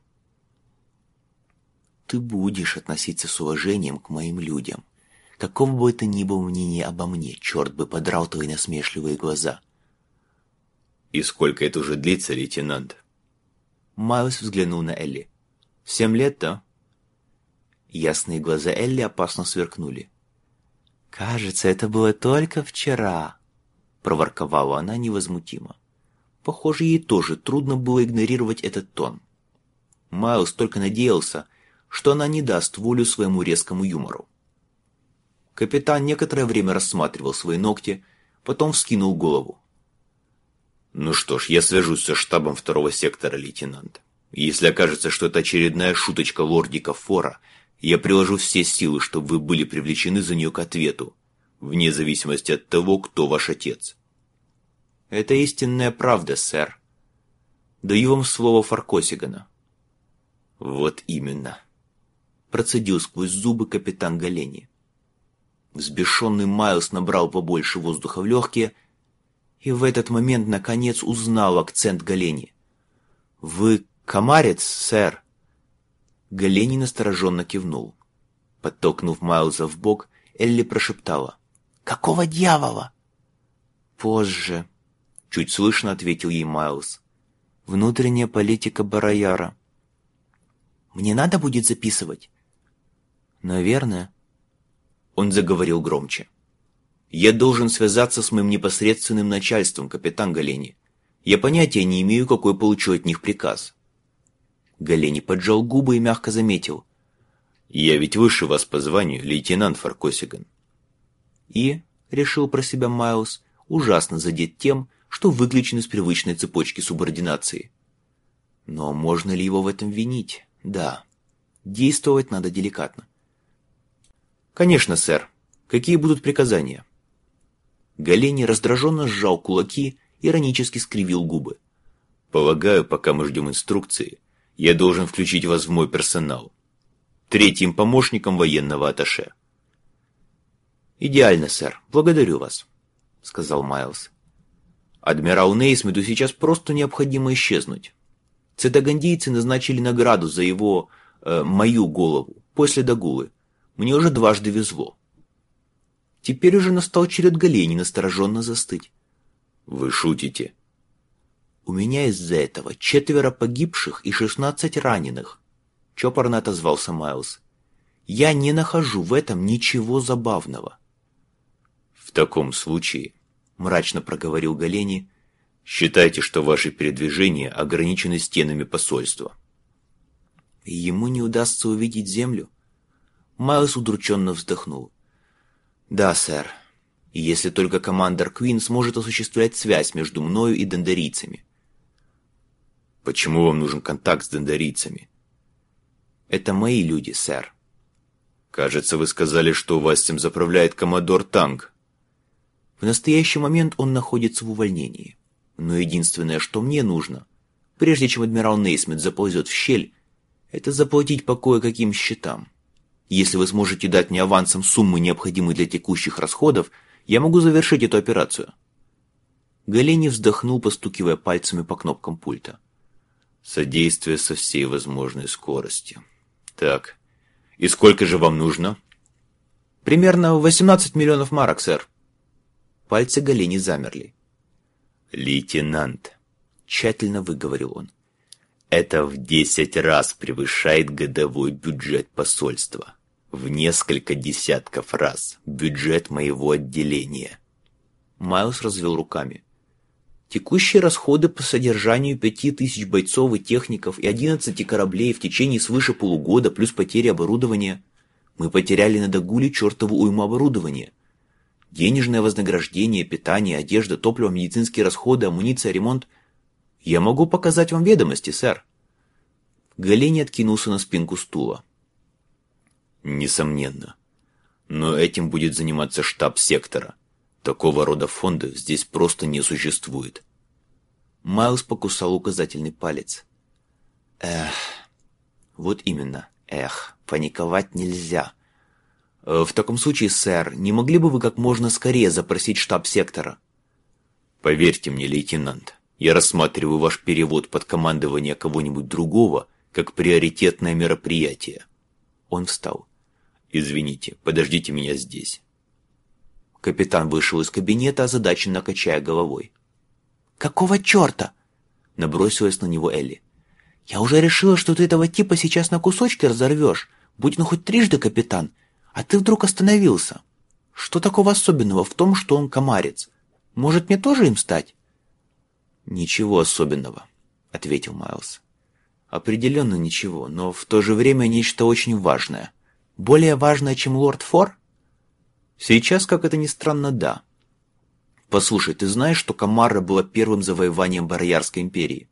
«Ты будешь относиться с уважением к моим людям, какого бы это ни было мнения обо мне, черт бы подрал твои насмешливые глаза». «И сколько это уже длится, лейтенант?» Майлз взглянул на Элли. «Семь лет, да?» Ясные глаза Элли опасно сверкнули. «Кажется, это было только вчера», — проворковала она невозмутимо. Похоже, ей тоже трудно было игнорировать этот тон. Майлз только надеялся, что она не даст волю своему резкому юмору. Капитан некоторое время рассматривал свои ногти, потом вскинул голову. «Ну что ж, я свяжусь со штабом второго сектора, лейтенант. Если окажется, что это очередная шуточка лордика Фора, я приложу все силы, чтобы вы были привлечены за нее к ответу, вне зависимости от того, кто ваш отец». «Это истинная правда, сэр. Даю вам слово Фаркосигана». «Вот именно», — процедил сквозь зубы капитан Галени. Взбешенный Майлз набрал побольше воздуха в легкие и в этот момент наконец узнал акцент Галени. «Вы комарец, сэр?» Галени настороженно кивнул. Подтолкнув Майлза в бок, Элли прошептала: «Какого дьявола?» «Позже», — чуть слышно ответил ей Майлз. «Внутренняя политика Барояра». «Мне надо будет записывать?» «Наверное». Он заговорил громче. «Я должен связаться с моим непосредственным начальством, капитан Галени. Я понятия не имею, какой получу от них приказ». Галени поджал губы и мягко заметил: Я ведь выше вас по званию, лейтенант Фаркосиган. И, решил про себя Майлз, ужасно задет тем, что выключен из привычной цепочки субординации. Но можно ли его в этом винить? Да. Действовать надо деликатно. Конечно, сэр. Какие будут приказания? Галени раздраженно сжал кулаки, иронически скривил губы. Полагаю, пока мы ждем инструкции, я должен включить вас в мой персонал. Третьим помощником военного атташе. «Идеально, сэр. Благодарю вас», — сказал Майлз. «Адмиралу Нейсмиту сейчас просто необходимо исчезнуть. Цитагандийцы назначили награду за его... Э, мою голову после Дагулы. Мне уже дважды везло». Теперь уже настал черед Галени настороженно застыть. «Вы шутите?» «У меня из-за этого четверо погибших и шестнадцать раненых», — чопорно отозвался Майлз. «Я не нахожу в этом ничего забавного». «В таком случае», — мрачно проговорил Галени, — «считайте, что ваши передвижения ограничены стенами посольства». «Ему не удастся увидеть землю?» Майлз удрученно вздохнул. «Да, сэр. Если только командор Квин сможет осуществлять связь между мною и дендарийцами». «Почему вам нужен контакт с дендарийцами?» «Это мои люди, сэр». «Кажется, вы сказали, что у вас этим заправляет коммодор Танг». «В настоящий момент он находится в увольнении. Но единственное, что мне нужно, прежде чем адмирал Нейсмит заползет в щель, это заплатить по кое-каким счетам. Если вы сможете дать мне авансом суммы, необходимые для текущих расходов, я могу завершить эту операцию». Галени вздохнул, постукивая пальцами по кнопкам пульта. «Содействие со всей возможной скоростью. Так, и сколько же вам нужно?» «Примерно восемнадцать миллионов марок, сэр». Пальцы Галени замерли. «Лейтенант», — тщательно выговорил он, — «это в десять раз превышает годовой бюджет посольства. В несколько десятков раз бюджет моего отделения». Майлз развел руками. «Текущие расходы по содержанию пяти тысяч бойцов и техников и одиннадцати кораблей в течение свыше полугода плюс потери оборудования. Мы потеряли на Дагуле чертову уйму оборудования. Денежное вознаграждение, питание, одежда, топливо, медицинские расходы, амуниция, ремонт. Я могу показать вам ведомости, сэр». Галени откинулся на спинку стула. «Несомненно. Но этим будет заниматься штаб сектора. Такого рода фонды здесь просто не существует». Майлз покусал указательный палец. «Эх, вот именно, эх, паниковать нельзя. В таком случае, сэр, не могли бы вы как можно скорее запросить штаб сектора?» «Поверьте мне, лейтенант, я рассматриваю ваш перевод под командование кого-нибудь другого как приоритетное мероприятие». Он встал. «Извините, подождите меня здесь». Капитан вышел из кабинета, озадаченно качая головой. «Какого черта?» — набросилась на него Элли. «Я уже решила, что ты этого типа сейчас на кусочки разорвешь, будь он хоть трижды капитан, а ты вдруг остановился. Что такого особенного в том, что он комарец? Может, мне тоже им стать?» «Ничего особенного», — ответил Майлз. «Определенно ничего, но в то же время нечто очень важное. Более важное, чем лорд Фор?» «Сейчас, как это ни странно, да. Послушай, ты знаешь, что Камарра была первым завоеванием Бароярской империи?»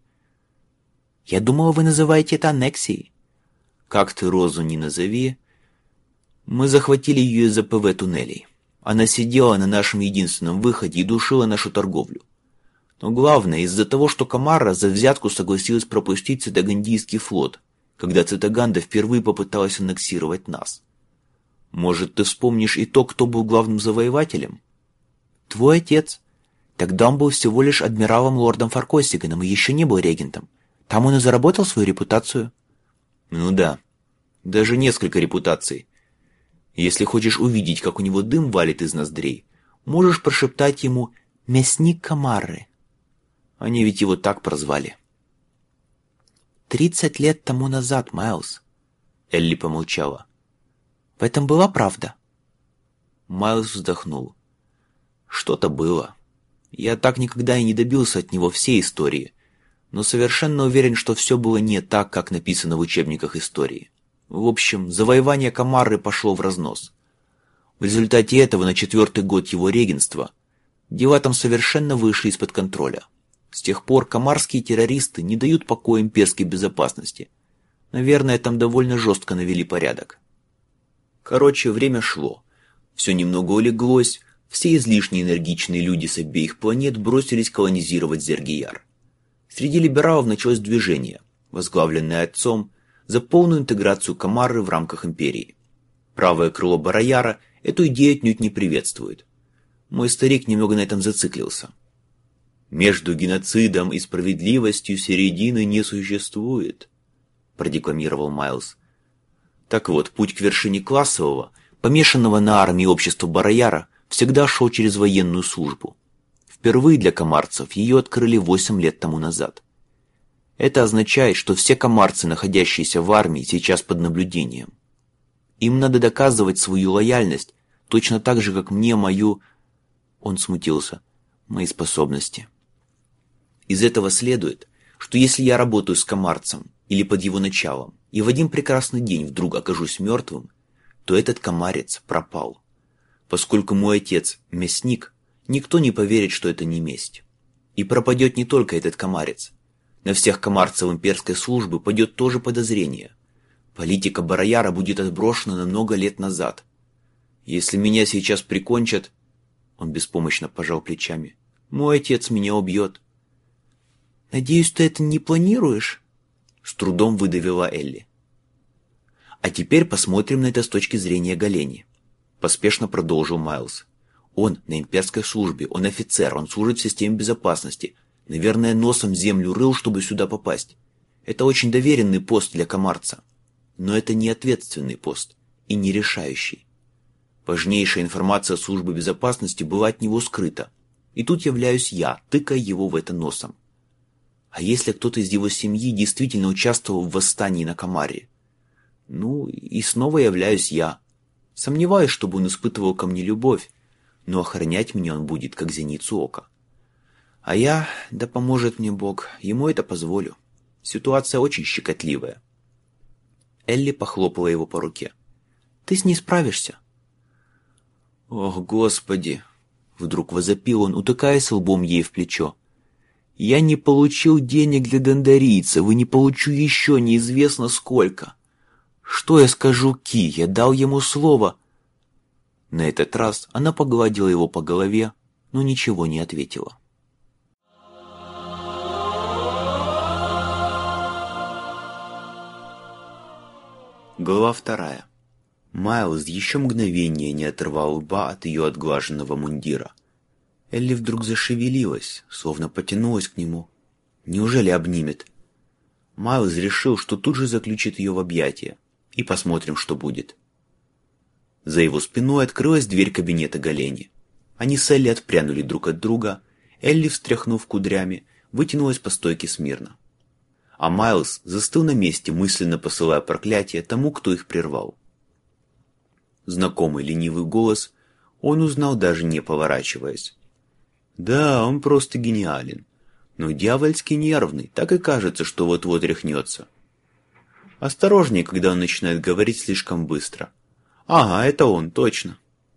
«Я думала, вы называете это аннексией». «Как ты Розу не назови, мы захватили ее из-за ПВ-туннелей. Она сидела на нашем единственном выходе и душила нашу торговлю. Но главное, из-за того, что Камарра за взятку согласилась пропустить Цитагандийский флот, когда Цитаганда впервые попыталась аннексировать нас. Может, ты вспомнишь и то, кто был главным завоевателем?» «Твой отец. Тогда он был всего лишь адмиралом лордом Фаркосиганом и еще не был регентом. Там он и заработал свою репутацию». «Ну да, даже несколько репутаций. Если хочешь увидеть, как у него дым валит из ноздрей, можешь прошептать ему «Мясник Камарры». Они ведь его так прозвали. «Тридцать лет тому назад, Майлз», — Элли помолчала. «В этом была правда?» Майлз вздохнул. «Что-то было. Я так никогда и не добился от него всей истории, но совершенно уверен, что все было не так, как написано в учебниках истории. В общем, завоевание Камарры пошло в разнос. В результате этого на четвертый год его регенства дела там совершенно вышли из-под контроля. С тех пор камарские террористы не дают покоя имперской безопасности. Наверное, там довольно жестко навели порядок. Короче, время шло. Все немного улеглось, все излишне энергичные люди с обеих планет бросились колонизировать Зергияр. Среди либералов началось движение, возглавленное отцом, за полную интеграцию Камарры в рамках империи. Правое крыло Барояра эту идею отнюдь не приветствует. Мой старик немного на этом зациклился. «Между геноцидом и справедливостью середины не существует», — продекламировал Майлз. Так вот, путь к вершине классового, помешанного на армии общества Барояра, всегда шел через военную службу. Впервые для камарцев ее открыли восемь лет тому назад. Это означает, что все камарцы, находящиеся в армии, сейчас под наблюдением. Им надо доказывать свою лояльность, точно так же, как мне мою... Он смутился. Мои способности. Из этого следует, что если я работаю с камарцем или под его началом, и в один прекрасный день вдруг окажусь мертвым, то этот камарец пропал. Поскольку мой отец – мясник, никто не поверит, что это не месть. И пропадет не только этот камарец. На всех камарцев имперской службы падет тоже подозрение. Политика Барояра будет отброшена на много лет назад. Если меня сейчас прикончат... Он беспомощно пожал плечами. Мой отец меня убьет. «Надеюсь, ты это не планируешь?» С трудом выдавила Элли. «А теперь посмотрим на это с точки зрения Галени», поспешно продолжил Майлз. «Он на имперской службе, он офицер, он служит в системе безопасности. Наверное, носом землю рыл, чтобы сюда попасть. Это очень доверенный пост для камарца. Но это не ответственный пост и не решающий. Важнейшая информация службы безопасности была от него скрыта. И тут являюсь я, тыкая его в это носом. А если кто-то из его семьи действительно участвовал в восстании на Камарре? Ну, и снова являюсь я. Сомневаюсь, чтобы он испытывал ко мне любовь, но охранять меня он будет, как зеницу ока. А я, да поможет мне Бог, ему это позволю. Ситуация очень щекотливая». Элли похлопала его по руке. «Ты с ней справишься?» «Ох, Господи!» Вдруг возопил он, утыкаясь лбом ей в плечо. «Я не получил денег для дондарийцев и не получу еще неизвестно сколько. Что я скажу Ки? Я дал ему слово». На этот раз она погладила его по голове, но ничего не ответила. Глава вторая. Майлз еще мгновение не отрывал лба от ее отглаженного мундира. Элли вдруг зашевелилась, словно потянулась к нему. Неужели обнимет? Майлз решил, что тут же заключит ее в объятия. И посмотрим, что будет. За его спиной открылась дверь кабинета Галени. Они с Элли отпрянули друг от друга. Элли, встряхнув кудрями, вытянулась по стойке смирно. А Майлз застыл на месте, мысленно посылая проклятие тому, кто их прервал. Знакомый ленивый голос он узнал, даже не поворачиваясь. Да, он просто гениален, но дьявольски нервный, так и кажется, что вот-вот рехнется. Осторожнее, когда он начинает говорить слишком быстро. Ага, это он, точно.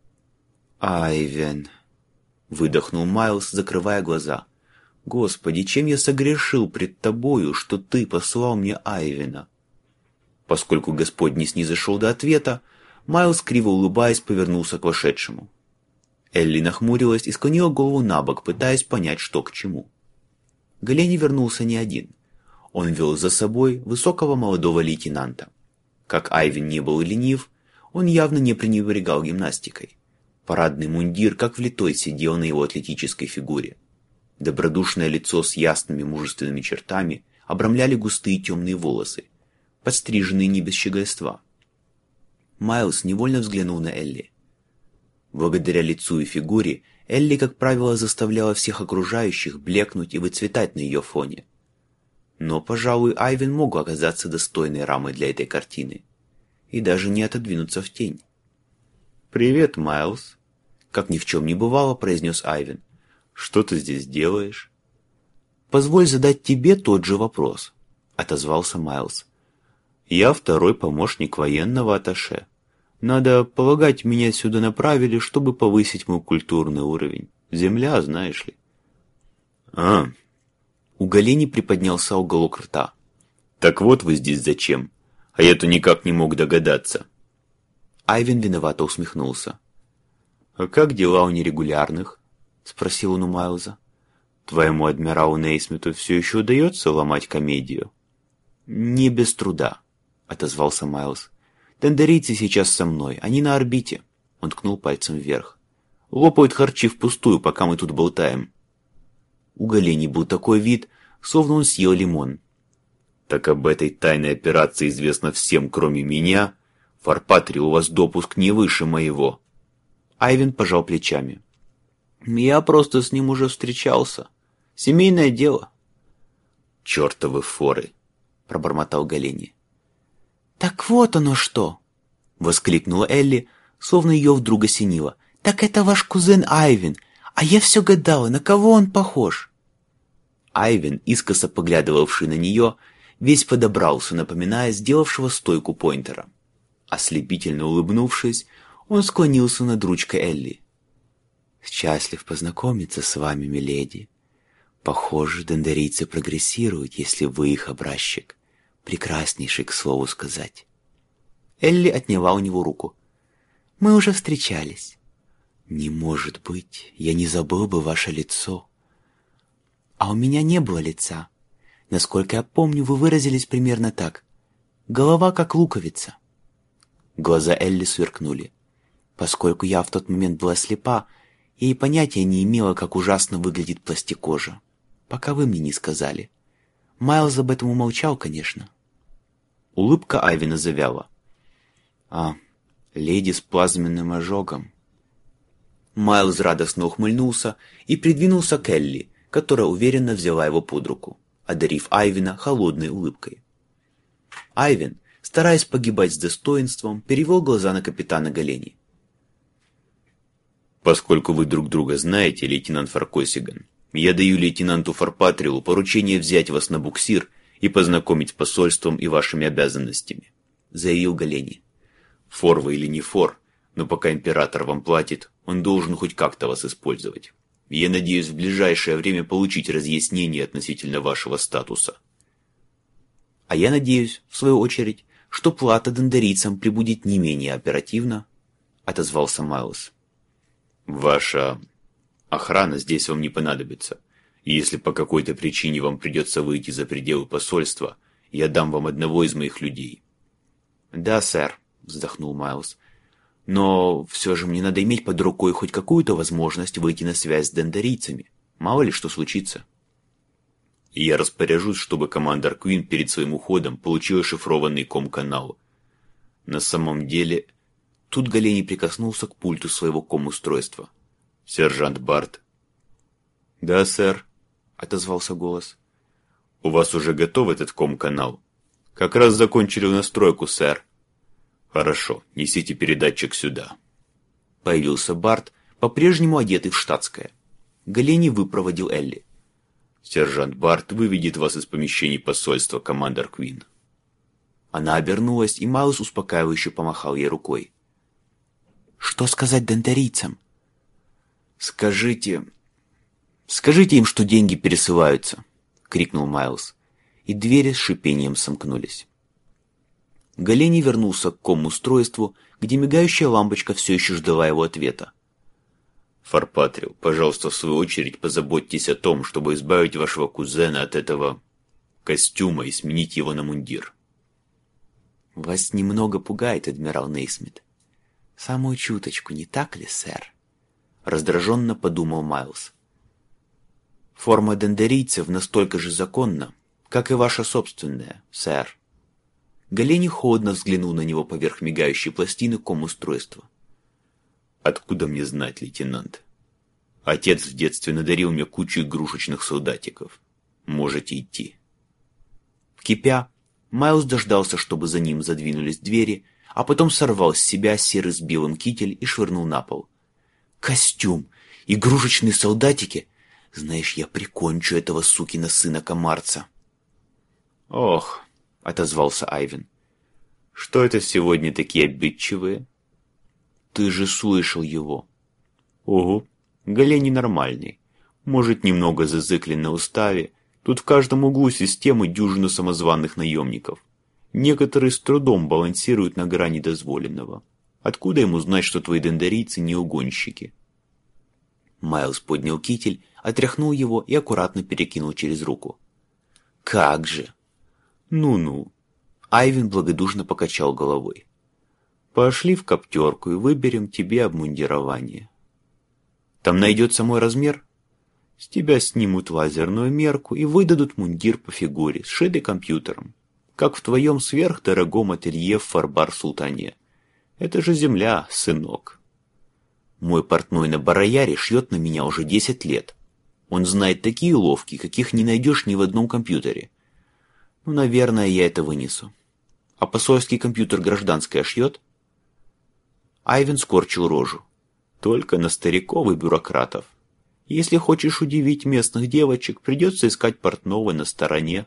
«Айвен», — выдохнул Майлз, закрывая глаза. «Господи, чем я согрешил пред тобою, что ты послал мне Айвена?» Поскольку Господь не снизошел до ответа, Майлз, криво улыбаясь, повернулся к вошедшему. Элли нахмурилась и склонила голову на бок, пытаясь понять, что к чему. Галени вернулся не один. Он вел за собой высокого молодого лейтенанта. Как Айвен не был ленив, он явно не пренебрегал гимнастикой. Парадный мундир, как влитой, сидел на его атлетической фигуре. Добродушное лицо с ясными мужественными чертами обрамляли густые темные волосы, подстриженные не без щегольства. Майлз невольно взглянул на Элли. Благодаря лицу и фигуре Элли, как правило, заставляла всех окружающих блекнуть и выцветать на ее фоне. Но, пожалуй, Айвен мог оказаться достойной рамой для этой картины и даже не отодвинуться в тень. «Привет, Майлз», — как ни в чем не бывало, произнес Айвен. «Что ты здесь делаешь?» «Позволь задать тебе тот же вопрос», — отозвался Майлз. Я второй помощник военного атташе. Надо полагать, меня сюда направили, чтобы повысить мой культурный уровень. Земля, знаешь ли. А, У Галени приподнялся уголок рта. так вот вы здесь зачем? А я-то никак не мог догадаться. Айвен виновато усмехнулся. А как дела у нерегулярных? Спросил он у Майлза. Твоему адмиралу Нейсмиту все еще удается ломать комедию? Не без труда, отозвался Майлз. Тендерийцы сейчас со мной, они на орбите. Он ткнул пальцем вверх. Лопают харчи впустую, пока мы тут болтаем. У Галени был такой вид, словно он съел лимон. Так об этой тайной операции известно всем, кроме меня. Фарпатрил, у вас допуск не выше моего. Айвен пожал плечами. Я просто с ним уже встречался. Семейное дело. Чертовы форы, пробормотал Галени. Так вот оно что! Воскликнула Элли, словно ее вдруг осенило. Так это ваш кузен Айвен, а я все гадала, на кого он похож. Айвен, искоса поглядывавший на нее, весь подобрался, напоминая сделавшего стойку Пойнтера. Ослепительно улыбнувшись, он склонился над ручкой Элли. «Счастлив познакомиться с вами, миледи. Похоже, дендерийцы прогрессируют, если вы их образчик. Прекраснейший, к слову сказать». Элли отняла у него руку. «Мы уже встречались». «Не может быть, я не забыл бы ваше лицо». «А у меня не было лица. Насколько я помню, вы выразились примерно так. Голова как луковица». Глаза Элли сверкнули. Поскольку я в тот момент была слепа, я и понятия не имела, как ужасно выглядит пластикожа. Пока вы мне не сказали. Майлз об этом умолчал, конечно. Улыбка Айвена завяла. «А, леди с плазменным ожогом». Майлз радостно ухмыльнулся и придвинулся к Элли, которая уверенно взяла его под руку, одарив Айвена холодной улыбкой. Айвен, стараясь погибать с достоинством, перевел глаза на капитана Галени. «Поскольку вы друг друга знаете, лейтенант Фаркосиган, я даю лейтенанту Фарпатрилу поручение взять вас на буксир и познакомить с посольством и вашими обязанностями», — заявил Галени. «Фор вы или не фор, но пока император вам платит, он должен хоть как-то вас использовать. Я надеюсь в ближайшее время получить разъяснение относительно вашего статуса». «А я надеюсь, в свою очередь, что плата дендерийцам прибудет не менее оперативно», — отозвался Майлз. «Ваша охрана здесь вам не понадобится. И если по какой-то причине вам придется выйти за пределы посольства, я дам вам одного из моих людей». «Да, сэр», — вздохнул Майлз. «Но все же мне надо иметь под рукой хоть какую-то возможность выйти на связь с дендерийцами. Мало ли что случится». И я распоряжусь, чтобы командор Квин перед своим уходом получил шифрованный ком-канал. На самом деле...» Тут Галени прикоснулся к пульту своего ком-устройства. «Сержант Барт». «Да, сэр», — отозвался голос. «У вас уже готов этот ком-канал?» «Как раз закончили настройку, сэр». «Хорошо, несите передатчик сюда». Появился Барт, по-прежнему одетый в штатское. Галени выпроводил Элли. «Сержант Барт выведет вас из помещений посольства, командор Квин». Она обернулась, и Майлз успокаивающе помахал ей рукой. «Что сказать дендерийцам?» «Скажите... Скажите им, что деньги пересылаются», — крикнул Майлз, и двери с шипением сомкнулись. Галени вернулся к ком-устройству, где мигающая лампочка все еще ждала его ответа. «Фарпатрил, пожалуйста, в свою очередь позаботьтесь о том, чтобы избавить вашего кузена от этого костюма и сменить его на мундир». «Вас немного пугает, адмирал Нейсмит. Самую чуточку, не так ли, сэр?» Раздраженно подумал Майлз. «Форма дендерийцев настолько же законна, как и ваша собственная, сэр». Галени холодно взглянул на него поверх мигающей пластины ком-устройства. «Откуда мне знать, лейтенант? Отец в детстве надарил мне кучу игрушечных солдатиков. Можете идти». Кипя, Майлз дождался, чтобы за ним задвинулись двери, а потом сорвал с себя серый с белым китель и швырнул на пол. «Костюм! Игрушечные солдатики! Знаешь, я прикончу этого сукина сына комарца!» «Ох!» — отозвался Айвен. Что это сегодня такие обидчивые? Ты же слышал его. Ого, Галей ненормальный. Может, немного зациклен на уставе. Тут в каждом углу системы дюжину самозваных наемников. Некоторые с трудом балансируют на грани дозволенного. Откуда ему знать, что твои дендарийцы не угонщики? Майлз поднял китель, отряхнул его и аккуратно перекинул через руку. Как же! Ну-ну. Айвен благодушно покачал головой. Пошли в коптерку и выберем тебе обмундирование. Там найдется мой размер? С тебя снимут лазерную мерку и выдадут мундир по фигуре, сшитый компьютером, как в твоем сверхдорогом ателье в Фарбар-Султане. Это же земля, сынок. Мой портной на Бараяре шьет на меня уже десять лет. Он знает такие уловки, каких не найдешь ни в одном компьютере. Ну, наверное, я это вынесу. А посольский компьютер гражданское шьет? Айвен скорчил рожу. Только на стариков и бюрократов. Если хочешь удивить местных девочек, придется искать портного на стороне.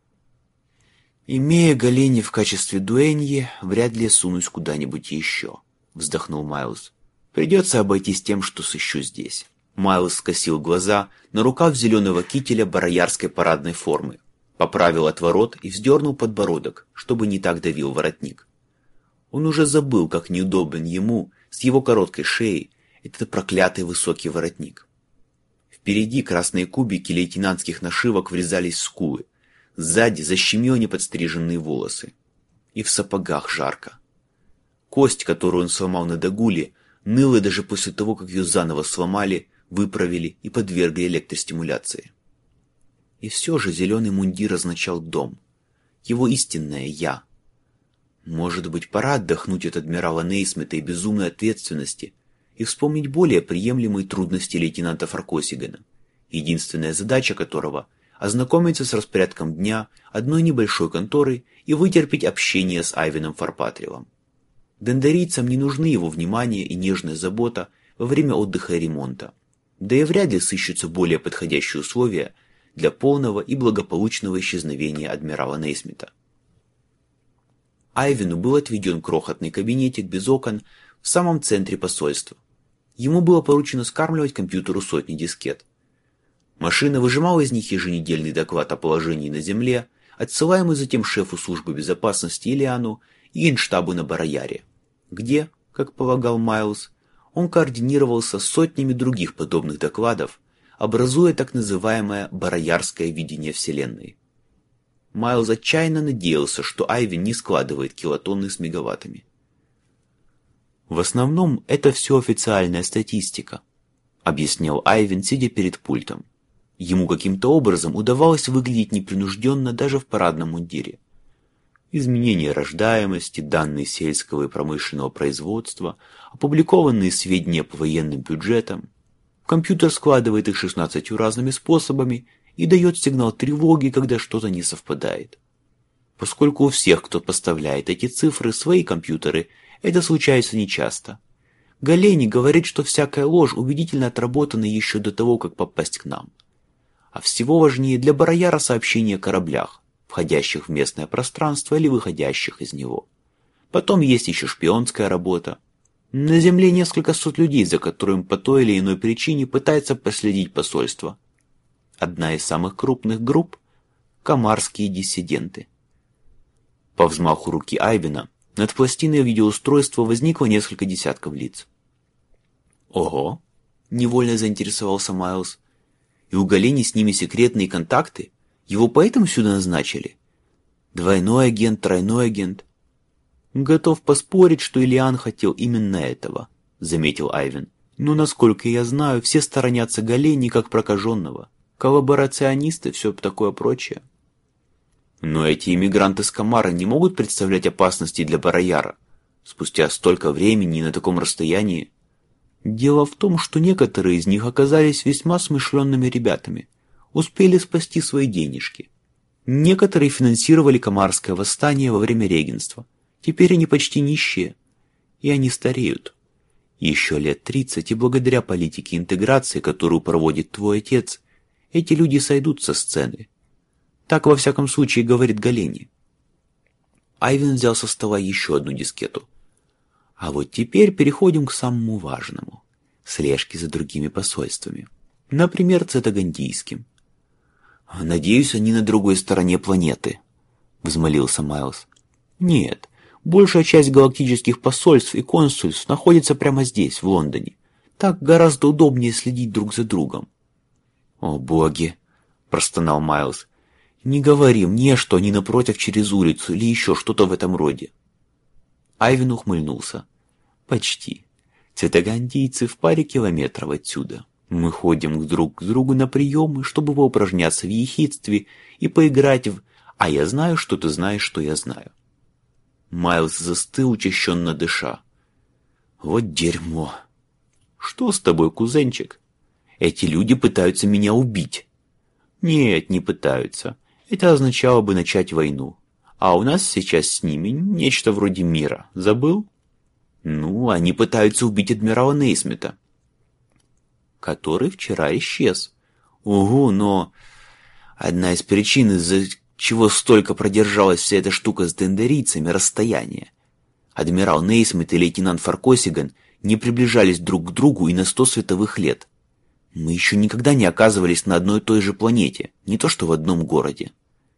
Имея Галени в качестве дуэньи, вряд ли сунусь куда-нибудь еще, вздохнул Майлз. Придется обойтись тем, что сыщу здесь. Майлз скосил глаза на рукав зеленого кителя бароярской парадной формы, поправил отворот и вздернул подбородок, чтобы не так давил воротник. Он уже забыл, как неудобен ему, с его короткой шеей, этот проклятый высокий воротник. Впереди красные кубики лейтенантских нашивок врезались в скулы, сзади защемило неподстриженные волосы. И в сапогах жарко. Кость, которую он сломал на догуле, ныла даже после того, как ее заново сломали, выправили и подвергли электростимуляции. И все же зеленый мундир означал дом. Его истинное «я». Может быть, пора отдохнуть от адмирала Нейсмита и безумной ответственности и вспомнить более приемлемые трудности лейтенанта Фаркосигана, единственная задача которого – ознакомиться с распорядком дня одной небольшой конторы и вытерпеть общение с Айвеном Фарпатриэлом. Дендарийцам не нужны его внимание и нежная забота во время отдыха и ремонта, да и вряд ли сыщутся более подходящие условия для полного и благополучного исчезновения адмирала Нейсмита. Айвену был отведен крохотный кабинетик без окон в самом центре посольства. Ему было поручено скармливать компьютеру сотни дискет. Машина выжимала из них еженедельный доклад о положении на земле, отсылаемый затем шефу службы безопасности Илиану и генштабу на Бараяре, где, как полагал Майлз, он координировался с сотнями других подобных докладов, образуя так называемое «бароярское видение Вселенной». Майлз отчаянно надеялся, что Айвен не складывает килотонны с мегаваттами. «В основном это все официальная статистика», — объяснял Айвен, сидя перед пультом. Ему каким-то образом удавалось выглядеть непринужденно даже в парадном мундире. Изменение рождаемости, данные сельского и промышленного производства, опубликованные сведения по военным бюджетам. Компьютер складывает их шестнадцатью разными способами и дает сигнал тревоги, когда что-то не совпадает. Поскольку у всех, кто поставляет эти цифры, свои компьютеры, это случается нечасто. Галени говорит, что всякая ложь убедительно отработана еще до того, как попасть к нам. А всего важнее для Бараяра сообщения о кораблях, входящих в местное пространство или выходящих из него. Потом есть еще шпионская работа. На Земле несколько сот людей, за которым по той или иной причине пытается последить посольство. Одна из самых крупных групп – камарские диссиденты. По взмаху руки Айвена над пластиной видеоустройства возникло несколько десятков лиц. «Ого!» – невольно заинтересовался Майлз. «И у Галени с ними секретные контакты? Его поэтому сюда назначили? Двойной агент, тройной агент?» «Готов поспорить, что Илиан хотел именно этого», — заметил Айвен. «Но, насколько я знаю, все сторонятся Галени как прокаженного. Коллаборационисты, все такое прочее». «Но эти иммигранты с Камара не могут представлять опасности для Бараяра. Спустя столько времени и на таком расстоянии...» «Дело в том, что некоторые из них оказались весьма смышленными ребятами, успели спасти свои денежки. Некоторые финансировали Камарское восстание во время регенства. Теперь они почти нищие, и они стареют. Еще лет тридцать, и благодаря политике интеграции, которую проводит твой отец, эти люди сойдут со сцены. Так, во всяком случае, говорит Галени». Айвен взял со стола еще одну дискету. А вот теперь переходим к самому важному. Слежке за другими посольствами. Например, цитагандийским. «Надеюсь, они на другой стороне планеты», — взмолился Майлз. «Нет, большая часть галактических посольств и консульств находится прямо здесь, в Лондоне. Так гораздо удобнее следить друг за другом». «О, боги!» — простонал Майлз. «Не говори мне, что они напротив через улицу или еще что-то в этом роде». Айвен ухмыльнулся. «Почти. Цитагандийцы в паре километров отсюда. Мы ходим друг к другу на приемы, чтобы поупражняться в ехидстве и поиграть в «А я знаю, что ты знаешь, что я знаю». Майлз застыл, учащенно дыша. «Вот дерьмо!» «Что с тобой, кузенчик? Эти люди пытаются меня убить». «Нет, не пытаются. Это означало бы начать войну. А у нас сейчас с ними нечто вроде мира. Забыл?» «Ну, они пытаются убить адмирала Нейсмита». «Который вчера исчез». «Угу, но...» «Одна из причин, из-за чего столько продержалась вся эта штука с дендерийцами, — расстояние. Адмирал Нейсмит и лейтенант Фаркосиган не приближались друг к другу и на сто световых лет. Мы еще никогда не оказывались на одной и той же планете, не то что в одном городе».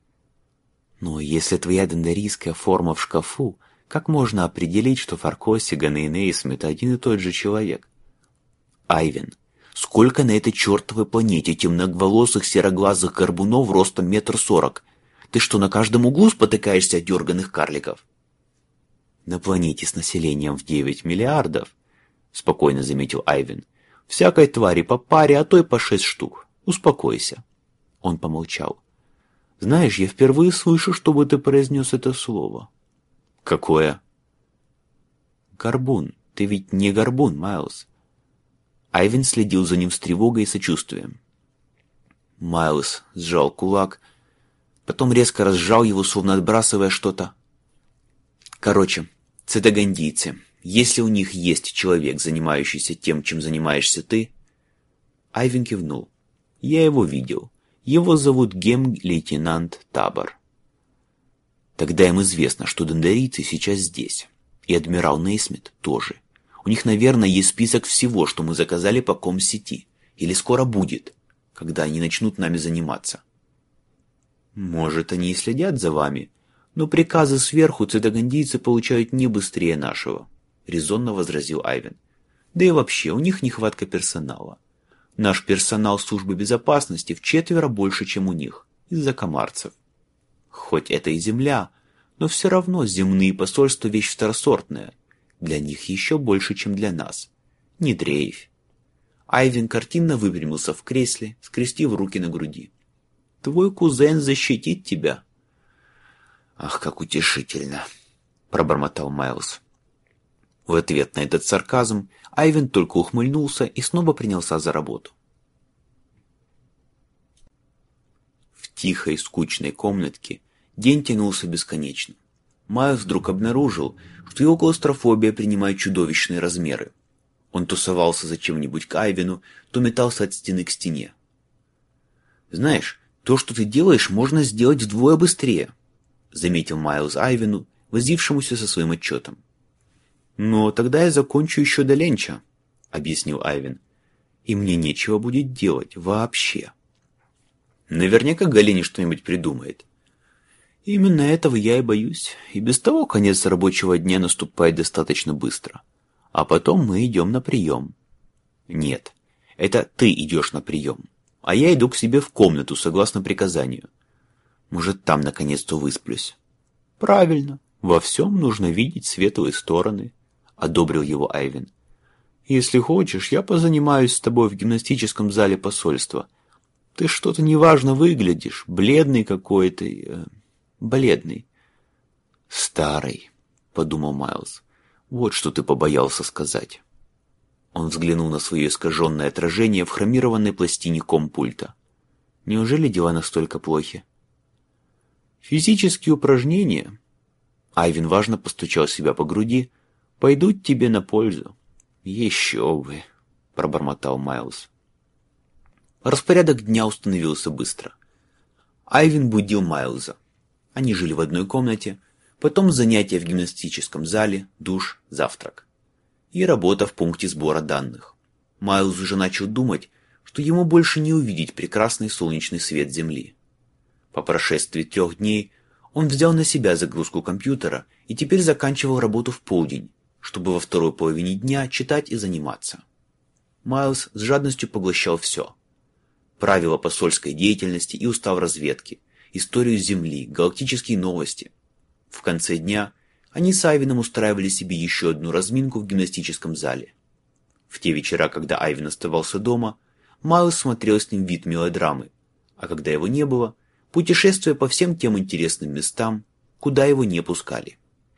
«Но если твоя дендерийская форма в шкафу, как можно определить, что Фаркосиган и Нейсмит один и тот же человек?» «Айвен, сколько на этой чертовой планете темноголосых сероглазых горбунов ростом метр сорок? Ты что, на каждом углу спотыкаешься от дерганых карликов?» «На планете с населением в девять миллиардов, — спокойно заметил Айвен, — всякой твари по паре, а то и по шесть штук. Успокойся». Он помолчал. «Знаешь, я впервые слышу, чтобы ты произнес это слово». «Какое?» «Горбун. Ты ведь не горбун, Майлз». Айвен следил за ним с тревогой и сочувствием. Майлз сжал кулак, потом резко разжал его, словно отбрасывая что-то. «Короче, цитагандийцы, если у них есть человек, занимающийся тем, чем занимаешься ты...» Айвен кивнул. «Я его видел. Его зовут гем-лейтенант Табор». «Тогда им известно, что дендерийцы сейчас здесь. И адмирал Нейсмит тоже. У них, наверное, есть список всего, что мы заказали по ком-сети. Или скоро будет, когда они начнут нами заниматься». «Может, они и следят за вами, но приказы сверху цитагандийцы получают не быстрее нашего», — резонно возразил Айвен. «Да и вообще, у них нехватка персонала. Наш персонал службы безопасности вчетверо больше, чем у них, из-за комарцев. Хоть это и земля, но все равно земные посольства — вещь второсортная. Для них еще больше, чем для нас. Не дрейфь». Айвен картинно выпрямился в кресле, скрестив руки на груди. «Твой кузен защитит тебя». «Ах, как утешительно!» — пробормотал Майлз. В ответ на этот сарказм Айвен только ухмыльнулся и снова принялся за работу. В тихой, скучной комнатке день тянулся бесконечно. Майлз вдруг обнаружил, что его клаустрофобия принимает чудовищные размеры. Он тусовался за чем-нибудь к Айвену, то метался от стены к стене. «Знаешь, то, что ты делаешь, можно сделать вдвое быстрее», — заметил Майлз Айвену, возившемуся со своим отчетом. «Но тогда я закончу еще до ленча», — объяснил Айвен. «И мне нечего будет делать вообще». «Наверняка Галини что-нибудь придумает». «Именно этого я и боюсь. И без того конец рабочего дня наступает достаточно быстро. А потом мы идем на прием». «Нет, это ты идешь на прием, а я иду к себе в комнату согласно приказанию. Может, там наконец-то высплюсь». «Правильно, во всем нужно видеть светлые стороны», — одобрил его Айвен. «Если хочешь, я позанимаюсь с тобой в гимнастическом зале посольства. Ты что-то неважно выглядишь, бледный какой-то, э, бледный». «Старый», — подумал Майлз, — «вот что ты побоялся сказать». Он взглянул на свое искаженное отражение в хромированной пластине компульта. Неужели дела настолько плохи? «Физические упражнения», — Айвен важно постучал себя по груди, — «пойдут тебе на пользу». «Еще бы», — пробормотал Майлз. Распорядок дня установился быстро. Айвен будил Майлза. Они жили в одной комнате, Потом занятия в гимнастическом зале, душ, завтрак. И работа в пункте сбора данных. Майлз уже начал думать, что ему больше не увидеть прекрасный солнечный свет Земли. По прошествии трех дней он взял на себя загрузку компьютера и теперь заканчивал работу в полдень, чтобы во второй половине дня читать и заниматься. Майлз с жадностью поглощал все. Правила посольской деятельности и устав разведки, историю Земли, галактические новости. В конце дня они с Айвеном устраивали себе еще одну разминку в гимнастическом зале. В те вечера, когда Айвен оставался дома, Майлз смотрел с ним вид мелодрамы, а когда его не было, путешествуя по всем тем интересным местам, куда его не пускали.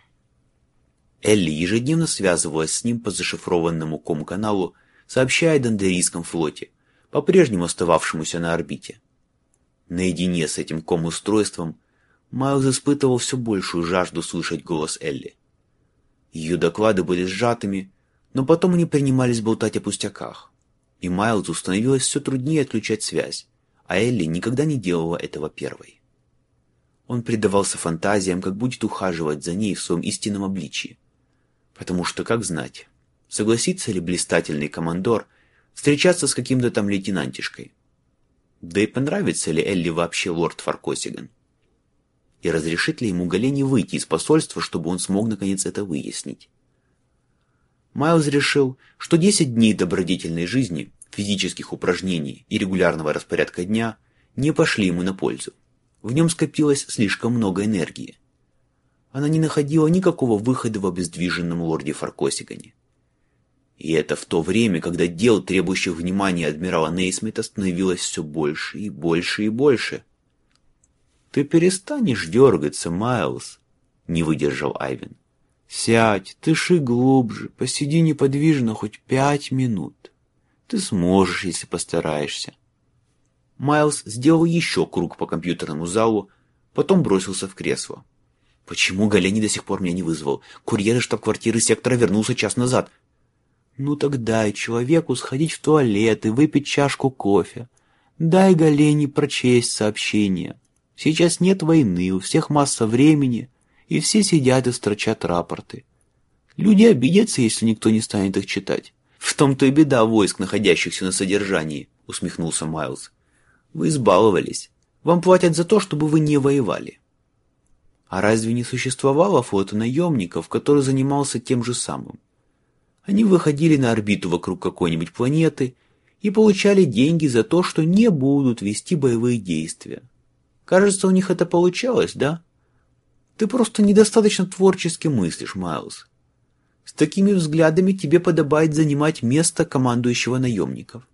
Элли ежедневно связывалась с ним по зашифрованному ком-каналу, сообщая о Дондерийском флоте, по-прежнему остававшемуся на орбите. Наедине с этим ком-устройством Майлз испытывал все большую жажду слышать голос Элли. Ее доклады были сжатыми, но потом они принимались болтать о пустяках, и Майлзу становилось все труднее отключать связь, а Элли никогда не делала этого первой. Он предавался фантазиям, как будет ухаживать за ней в своем истинном обличии, потому что, как знать, согласится ли блистательный командор встречаться с каким-то там лейтенантишкой, да и понравится ли Элли вообще лорд Фаркосиган, и разрешит ли ему Галене выйти из посольства, чтобы он смог наконец это выяснить. Майлз решил, что десять дней добродетельной жизни, физических упражнений и регулярного распорядка дня не пошли ему на пользу. В нем скопилось слишком много энергии. Она не находила никакого выхода в обездвиженном лорде Фаркосигане. И это в то время, когда дел, требующих внимания адмирала Нейсмита, становилось все больше и больше и больше. «Ты перестанешь дергаться, Майлз», — не выдержал Айвен. «Сядь, дыши глубже, посиди неподвижно хоть пять минут. Ты сможешь, если постараешься». Майлз сделал еще круг по компьютерному залу, потом бросился в кресло. «Почему Галене до сих пор меня не вызвал? Курьер из штаб-квартиры сектора вернулся час назад». «Ну так дай человеку сходить в туалет и выпить чашку кофе. Дай Галене прочесть сообщение. Сейчас нет войны, у всех масса времени, и все сидят и строчат рапорты. Люди обидятся, если никто не станет их читать». «В том-то и беда войск, находящихся на содержании», — усмехнулся Майлз. «Вы избаловались. Вам платят за то, чтобы вы не воевали». А разве не существовало флота наемников, который занимался тем же самым? Они выходили на орбиту вокруг какой-нибудь планеты и получали деньги за то, что не будут вести боевые действия. Кажется, у них это получалось, да? Ты просто недостаточно творчески мыслишь, Майлз. С такими взглядами тебе подобает занимать место командующего наемников.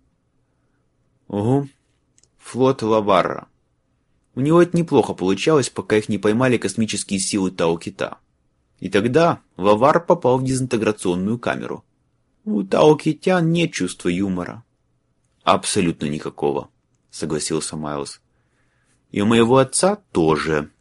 Угу. Флот Лаварра. У него это неплохо получалось, пока их не поймали космические силы Тау-Кита. И тогда Лавар попал в дезинтеграционную камеру. У Тау-Китян нет чувства юмора. Абсолютно никакого, согласился Майлз. И у моего отца тоже.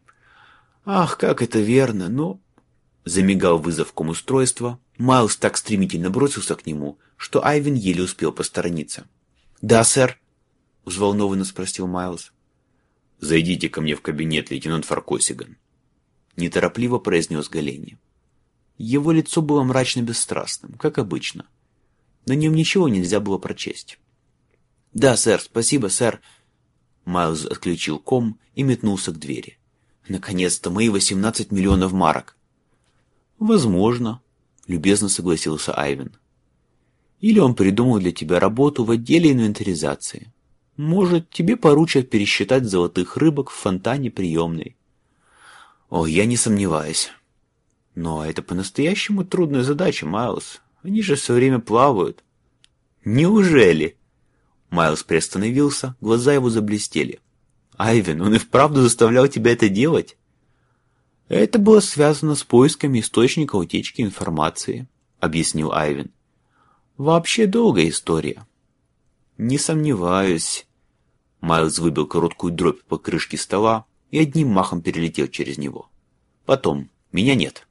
Ах, как это верно, но... Замигал вызов ком-устройства. Майлз так стремительно бросился к нему, что Айвен еле успел посторониться. «Да, сэр?» — взволнованно спросил Майлз. «Зайдите ко мне в кабинет, лейтенант Фаркосиган», — неторопливо произнес Галене. Его лицо было мрачно-бесстрастным, как обычно. На нем ничего нельзя было прочесть. «Да, сэр, спасибо, сэр». Майлз отключил ком и метнулся к двери. «Наконец-то мои восемнадцать миллионов марок». «Возможно», — любезно согласился Айвен. «Или он придумал для тебя работу в отделе инвентаризации. Может, тебе поручат пересчитать золотых рыбок в фонтане приемной». «О, я не сомневаюсь». «Но это по-настоящему трудная задача, Майлз. Они же все время плавают». «Неужели?» Майлз приостановился, глаза его заблестели. «Айвен, он и вправду заставлял тебя это делать?» «Это было связано с поисками источника утечки информации», — объяснил Айвен. «Вообще долгая история». «Не сомневаюсь». Майлз выбил короткую дробь по крышке стола и одним махом перелетел через него. «Потом. Меня нет».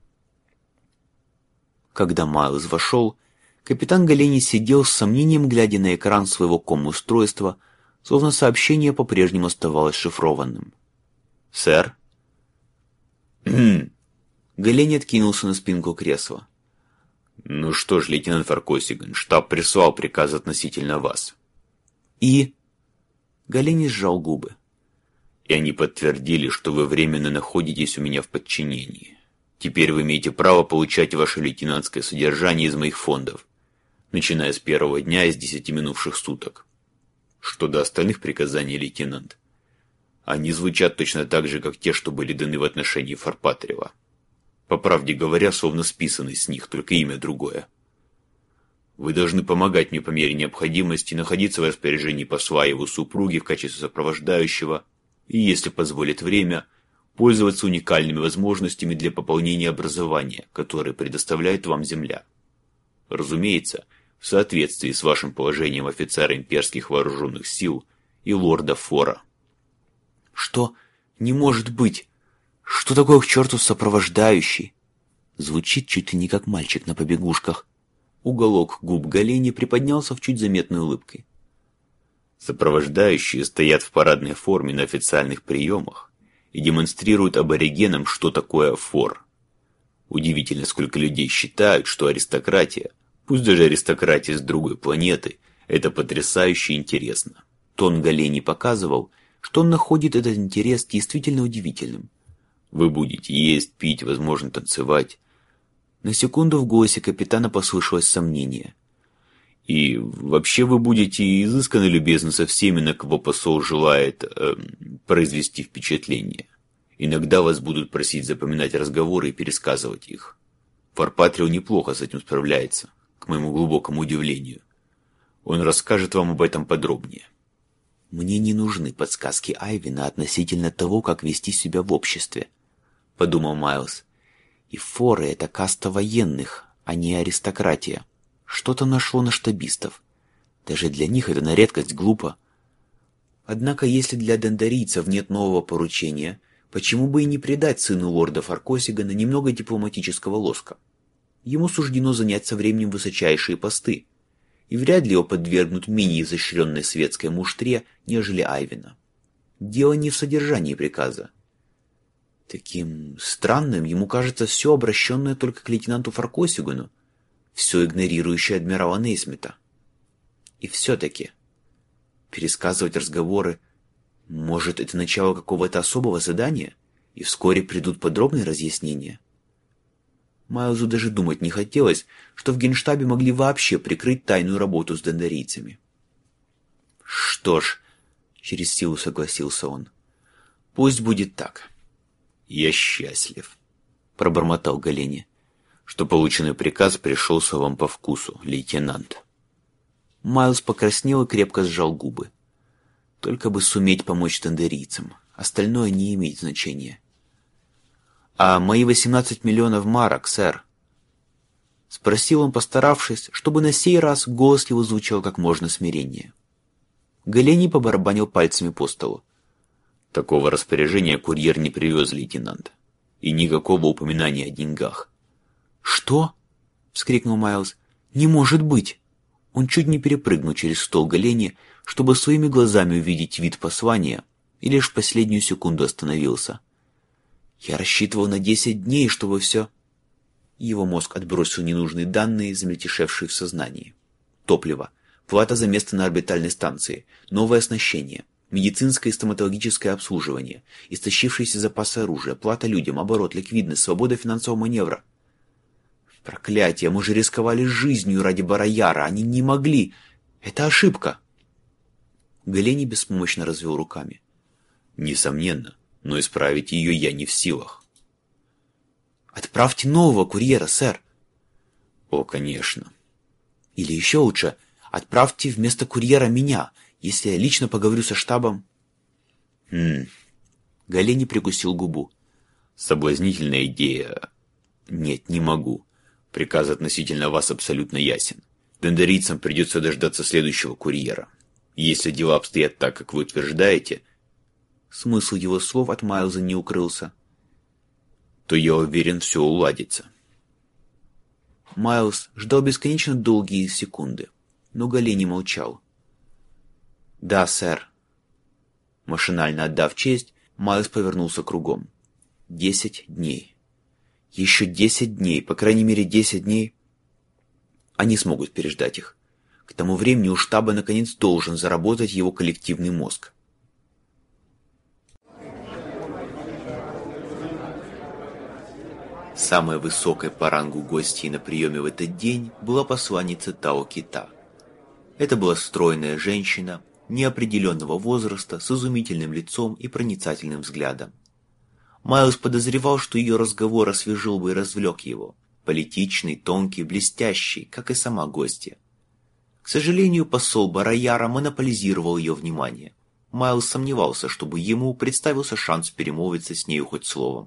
Когда Майлз вошел, капитан Галене сидел с сомнением, глядя на экран своего ком-устройства, словно сообщение по-прежнему оставалось шифрованным. «Сэр?» Галени откинулся на спинку кресла. «Ну что ж, лейтенант Фаркосиган, штаб прислал приказ относительно вас». «И?» Галени сжал губы. «И они подтвердили, что вы временно находитесь у меня в подчинении. Теперь вы имеете право получать ваше лейтенантское содержание из моих фондов, начиная с первого дня из десяти минувших суток. Что до остальных приказаний, лейтенант, они звучат точно так же, как те, что были даны в отношении Фарпатриева. По правде говоря, словно списаны с них, только имя другое. Вы должны помогать мне по мере необходимости, находиться в распоряжении посла и его супруги в качестве сопровождающего и, если позволит время, пользоваться уникальными возможностями для пополнения образования, которые предоставляет вам Земля. Разумеется, в соответствии с вашим положением офицера имперских вооруженных сил и лорда Фора». «Что? Не может быть! Что такое к черту сопровождающий?» Звучит чуть ли не как мальчик на побегушках. Уголок губ Галени приподнялся в чуть заметной улыбкой. «Сопровождающие стоят в парадной форме на официальных приемах и демонстрируют аборигенам, что такое фор. Удивительно, сколько людей считают, что аристократия, пусть даже аристократия с другой планеты, это потрясающе интересно». Тон Галени показывал, что он находит этот интерес действительно удивительным. «Вы будете есть, пить, возможно, танцевать». На секунду в голосе капитана послышалось сомнение. «И вообще вы будете изысканно любезны со всеми, на кого посол желает э, произвести впечатление. Иногда вас будут просить запоминать разговоры и пересказывать их. Фарпатрио неплохо с этим справляется, к моему глубокому удивлению. Он расскажет вам об этом подробнее». «Мне не нужны подсказки Айвена относительно того, как вести себя в обществе», — подумал Майлз. «И форы — это каста военных, а не аристократия. Что-то нашло на штабистов. Даже для них это на редкость глупо. Однако, если для дендарийцев нет нового поручения, почему бы и не придать сыну лорда Фаркосигана немного дипломатического лоска? Ему суждено занять со временем высочайшие посты, и вряд ли его подвергнут менее изощренной светской муштре, нежели Айвена. Дело не в содержании приказа. Таким странным ему кажется все, обращенное только к лейтенанту Фаркосигану, все игнорирующее адмирала Нейсмита. И все-таки пересказывать разговоры, может, это начало какого-то особого задания, и вскоре придут подробные разъяснения. Майлзу даже думать не хотелось, что в генштабе могли вообще прикрыть тайную работу с дендарийцами. «Что ж», — через силу согласился он, — «пусть будет так». «Я счастлив», — пробормотал Галени, — «что полученный приказ пришелся вам по вкусу, лейтенант». Майлз покраснел и крепко сжал губы. Только бы суметь помочь дендарийцам, остальное не имеет значения. «А мои восемнадцать миллионов марок, сэр?» — спросил он, постаравшись, чтобы на сей раз голос его звучал как можно смиреннее. Галени побарабанил пальцами по столу. «Такого распоряжения курьер не привез, лейтенант. И никакого упоминания о деньгах». «Что?» — вскрикнул Майлз. «Не может быть!» Он чуть не перепрыгнул через стол Галени, чтобы своими глазами увидеть вид послания, и лишь в последнюю секунду остановился. «Я рассчитывал на десять дней, чтобы все...» Его мозг отбросил ненужные данные, замельтешевшие в сознании. Топливо, плата за место на орбитальной станции, новое оснащение, медицинское и стоматологическое обслуживание, истощившиеся запасы оружия, плата людям, оборот, ликвидность, свобода финансового маневра. Проклятие, мы же рисковали жизнью ради Барояра, они не могли. Это ошибка. Галени беспомощно развел руками. «Несомненно, но исправить ее я не в силах». «Отправьте нового курьера, сэр». «О, конечно». «Или еще лучше, отправьте вместо курьера меня, если я лично поговорю со штабом». «Хм...» Галени прикусил губу. «Соблазнительная идея. Нет, не могу. Приказ относительно вас абсолютно ясен. Дендарийцам придется дождаться следующего курьера. Если дела обстоят так, как вы утверждаете...» Смысл его слов от Майлза не укрылся. «То я уверен, все уладится». Майлз ждал бесконечно долгие секунды, но Галени молчал. «Да, сэр». Машинально отдав честь, Майлз повернулся кругом. Десять дней. Еще десять дней, по крайней мере десять дней. Они смогут переждать их. К тому времени у штаба наконец должен заработать его коллективный мозг. Самой высокой по рангу гостьей на приеме в этот день была посланница Тао Кита. Это была стройная женщина, неопределенного возраста, с изумительным лицом и проницательным взглядом. Майлз подозревал, что ее разговор освежил бы и развлек его. Политичный, тонкий, блестящий, как и сама гостья. К сожалению, посол Бараяра монополизировал ее внимание. Майлз сомневался, чтобы ему представился шанс перемолвиться с нею хоть словом.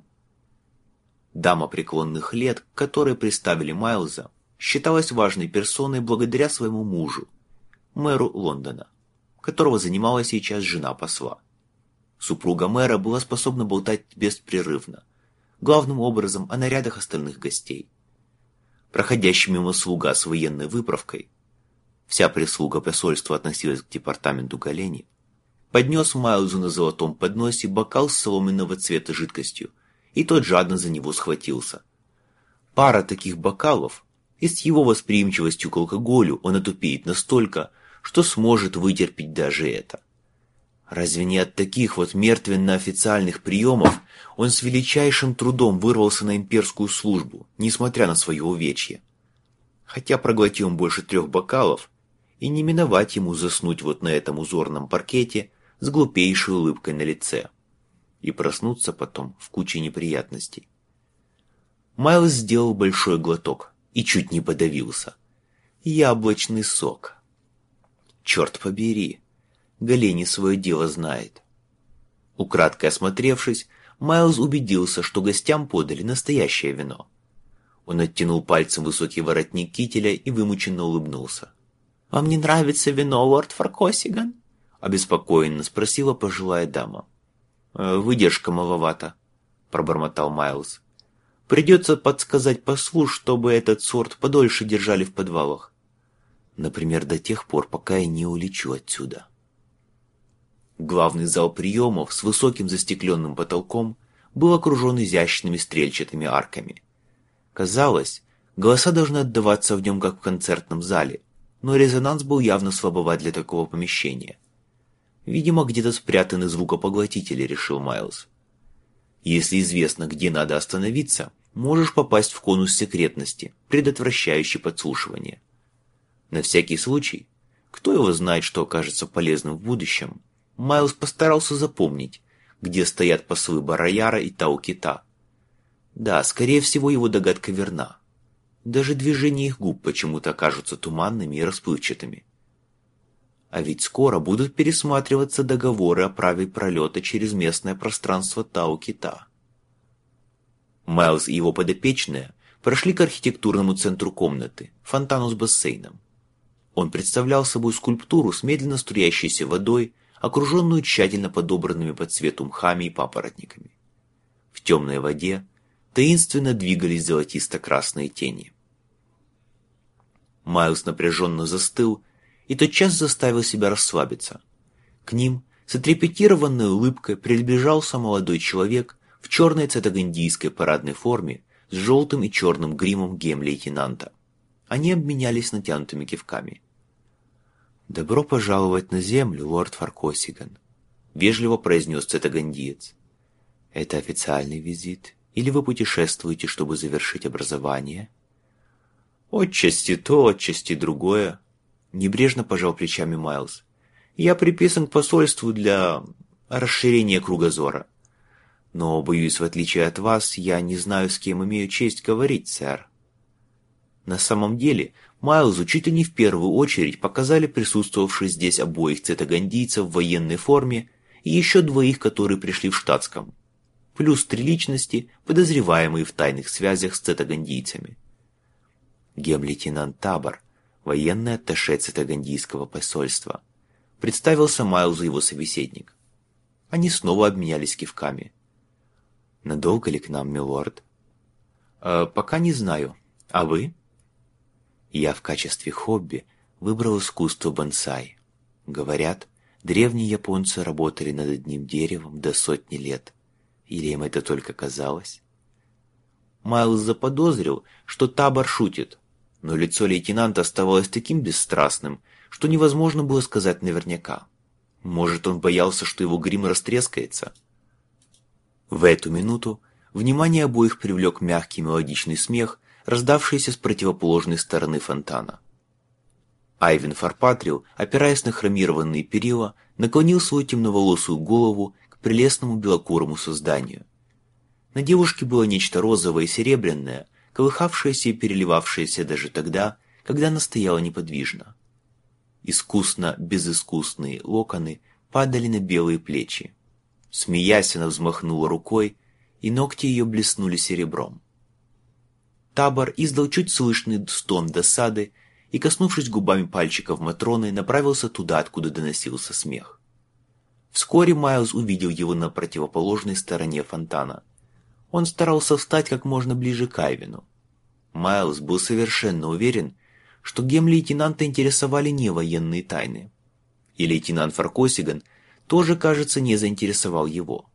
Дама преклонных лет, к которой представили Майлза, считалась важной персоной благодаря своему мужу, мэру Лондона, которого занимала сейчас жена посла. Супруга мэра была способна болтать беспрерывно, главным образом о нарядах остальных гостей. Проходящий мимо слуга с военной выправкой, вся прислуга посольства относилась к департаменту Галени, поднес Майлзу на золотом подносе бокал с соломенного цвета жидкостью, и тот жадно за него схватился. Пара таких бокалов, и с его восприимчивостью к алкоголю он отупеет настолько, что сможет вытерпеть даже это. Разве не от таких вот мертвенно-официальных приемов он с величайшим трудом вырвался на имперскую службу, несмотря на свое увечье? Хотя проглотил он больше трех бокалов, и не миновать ему заснуть вот на этом узорном паркете с глупейшей улыбкой на лице. И проснуться потом в куче неприятностей. Майлз сделал большой глоток и чуть не подавился. Яблочный сок. Черт побери, Галени свое дело знает. Украдкой осмотревшись, Майлз убедился, что гостям подали настоящее вино. Он оттянул пальцем высокий воротник кителя и вымученно улыбнулся. «Вам не нравится вино, лорд Фаркосиган?» — обеспокоенно спросила пожилая дама. «Выдержка маловато», — пробормотал Майлз. «Придется подсказать послу, чтобы этот сорт подольше держали в подвалах. Например, до тех пор, пока я не улечу отсюда». Главный зал приемов с высоким застекленным потолком был окружен изящными стрельчатыми арками. Казалось, голоса должны отдаваться в нем, как в концертном зале, но резонанс был явно слабоват для такого помещения. Видимо, где-то спрятаны звукопоглотители, решил Майлз. Если известно, где надо остановиться, можешь попасть в конус секретности, предотвращающий подслушивание. На всякий случай, кто его знает, что окажется полезным в будущем, Майлз постарался запомнить, где стоят послы Бараяра и Тао Кита. Да, скорее всего, его догадка верна. Даже движения их губ почему-то окажутся туманными и расплывчатыми. А ведь скоро будут пересматриваться договоры о праве пролета через местное пространство Тао Кита. Майлз и его подопечные прошли к архитектурному центру комнаты, фонтану с бассейном. Он представлял собой скульптуру с медленно струящейся водой, окруженную тщательно подобранными по цвету мхами и папоротниками. В темной воде таинственно двигались золотисто-красные тени. Майлз напряженно застыл и тотчас заставил себя расслабиться. К ним с отрепетированной улыбкой приближался молодой человек в черной цетагандийской парадной форме с желтым и черным гримом гейм-лейтенанта. Они обменялись натянутыми кивками. «Добро пожаловать на землю, лорд Фаркосиган», — вежливо произнес цетагандиец. «Это официальный визит, или вы путешествуете, чтобы завершить образование?» «Отчасти то, отчасти другое», — небрежно пожал плечами Майлз. «Я приписан к посольству для расширения кругозора. Но, боюсь, в отличие от вас, я не знаю, с кем имею честь говорить, сэр». На самом деле, Майлзу чуть ли не в первую очередь показали присутствовавших здесь обоих цетагандийцев в военной форме и еще двоих, которые пришли в штатском, плюс три личности, подозреваемые в тайных связях с цетагандийцами. Гем-лейтенант Табор, военный атташе цетагандийского посольства, представился Майлзу его собеседник. Они снова обменялись кивками. «Надолго ли к нам, милорд?» «Э, «Пока не знаю. А вы?» «Я в качестве хобби выбрал искусство бонсай. Говорят, древние японцы работали над одним деревом до сотни лет. Или им это только казалось? Майлз заподозрил, что Табор шутит, но лицо лейтенанта оставалось таким бесстрастным, что невозможно было сказать наверняка. Может, он боялся, что его грим растрескается? В эту минуту внимание обоих привлек мягкий мелодичный смех, раздавшийся с противоположной стороны фонтана. Айвен Фарпатрил, опираясь на хромированные перила, наклонил свою темноволосую голову к прелестному белокурому созданию. На девушке было нечто розовое и серебряное, колыхавшееся и переливавшееся даже тогда, когда она стояла неподвижно. Искусно безыскусные локоны падали на белые плечи. Смеясь, она взмахнула рукой, и ногти ее блеснули серебром. Табор издал чуть слышный стон досады и, коснувшись губами пальчиков Матроны, направился туда, откуда доносился смех. Вскоре Майлз увидел его на противоположной стороне фонтана. Он старался встать как можно ближе к Айвену. Майлз был совершенно уверен, что гем-лейтенанта интересовали не военные тайны. И лейтенант Фаркосиган тоже, кажется, не заинтересовал его.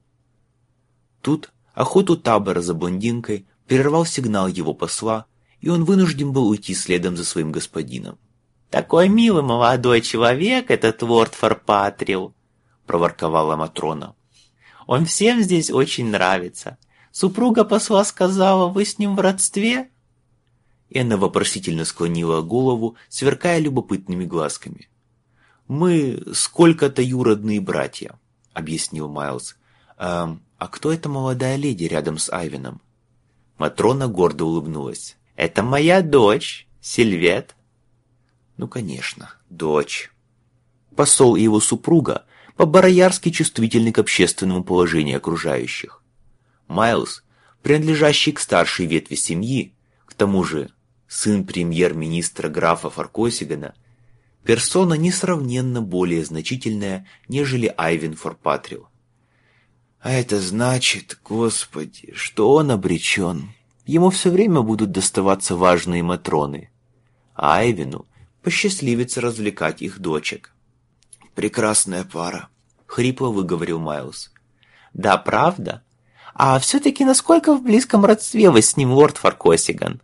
Тут охоту Табора за блондинкой прервал сигнал его посла, и он вынужден был уйти следом за своим господином. «Такой милый молодой человек этот лорд Фарпатрил», — проворковала Матрона. «Он всем здесь очень нравится. Супруга посла сказала, вы с ним в родстве?» И она вопросительно склонила голову, сверкая любопытными глазками. «Мы сколько-то юродные братья», — объяснил Майлз. «А, а кто эта молодая леди рядом с Айвеном?» Матрона гордо улыбнулась. «Это моя дочь, Сильвет». «Ну, конечно, дочь». Посол и его супруга по-бароярски чувствительны к общественному положению окружающих. Майлз, принадлежащий к старшей ветви семьи, к тому же сын премьер-министра графа Фаркосигана, персона несравненно более значительная, нежели Айвен Фарпатрил. А это значит, Господи, что он обречен. Ему все время будут доставаться важные матроны, а Айвену посчастливится развлекать их дочек. «Прекрасная пара», — хрипло выговорил Майлз. «Да, правда? А все-таки насколько в близком родстве вы с ним, лорд Фаркосиган?»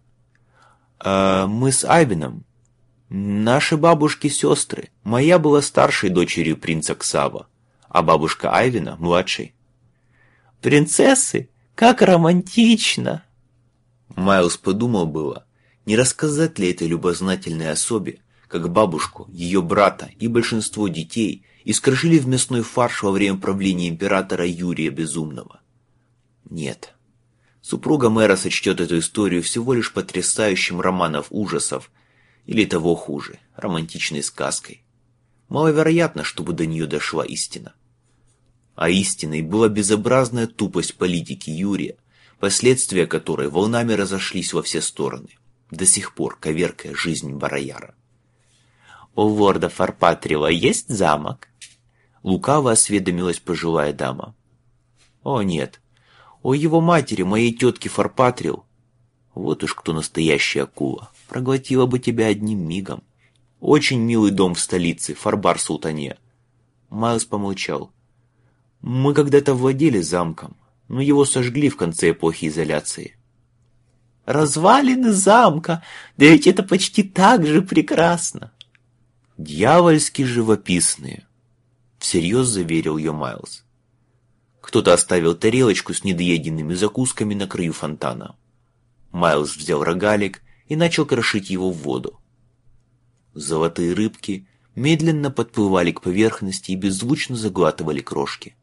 А «Мы с Айвеном. Наши бабушки-сестры. Моя была старшей дочерью принца Ксава, а бабушка Айвена — младшей». «Принцессы? Как романтично!» Майлз подумал было, не рассказать ли этой любознательной особе, как бабушку, ее брата и большинство детей искрошили в мясной фарш во время правления императора Юрия Безумного. Нет. Супруга мэра сочтет эту историю всего лишь потрясающим романом ужасов, или того хуже, романтичной сказкой. Маловероятно, чтобы до нее дошла истина. А истиной была безобразная тупость политики Юрия, последствия которой волнами разошлись во все стороны, до сих пор коверкая жизнь барояра. «У лорда Фарпатрила есть замок?» Лукаво осведомилась пожилая дама. «О, нет. У его матери, моей тетки Фарпатрил. Вот уж кто настоящая акула. Проглотила бы тебя одним мигом. Очень милый дом в столице, Фарбар-Султане». Майлз помолчал. «Мы когда-то владели замком, но его сожгли в конце эпохи изоляции». «Развалины замка! Да ведь это почти так же прекрасно!» «Дьявольски живописные», — всерьез заверил ее Майлз. Кто-то оставил тарелочку с недоеденными закусками на краю фонтана. Майлз взял рогалик и начал крошить его в воду. Золотые рыбки медленно подплывали к поверхности и беззвучно заглатывали крошки.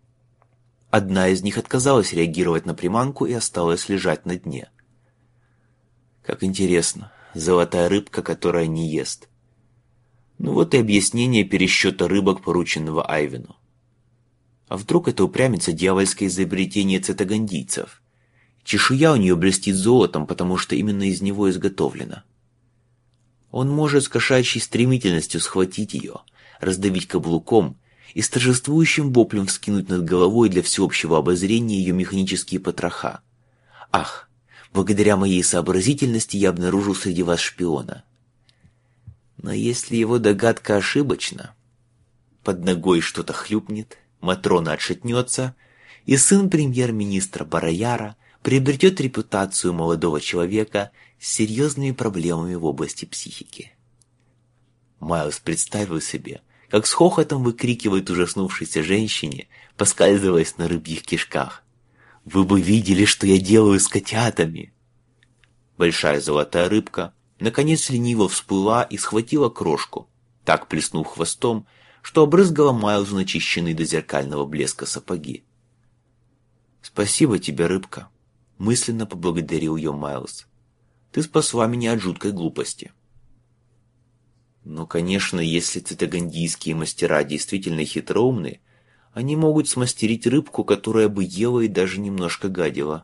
Одна из них отказалась реагировать на приманку и осталась лежать на дне. Как интересно, золотая рыбка, которая не ест. Ну вот и объяснение пересчета рыбок, порученного Айвену. А вдруг это упрямится дьявольское изобретение цитагандийцев? Чешуя у нее блестит золотом, потому что именно из него изготовлена. Он может с кошачьей стремительностью схватить ее, раздавить каблуком и с торжествующим воплем вскинуть над головой для всеобщего обозрения ее механические потроха. Ах, благодаря моей сообразительности я обнаружил среди вас шпиона. Но если его догадка ошибочна, под ногой что-то хлюпнет, Матрона отшатнется, и сын премьер-министра Барояра приобретет репутацию молодого человека с серьезными проблемами в области психики. Майлз представил себе, как с хохотом выкрикивает ужаснувшейся женщине, поскальзываясь на рыбьих кишках: «Вы бы видели, что я делаю с котятами!» Большая золотая рыбка наконец лениво всплыла и схватила крошку, так плеснув хвостом, что обрызгала Майлзу начищенные до зеркального блеска сапоги. «Спасибо тебе, рыбка», — мысленно поблагодарил ее Майлз. «Ты спасла меня от жуткой глупости». Но, конечно, если цитагандийские мастера действительно хитроумны, они могут смастерить рыбку, которая бы ела и даже немножко гадила.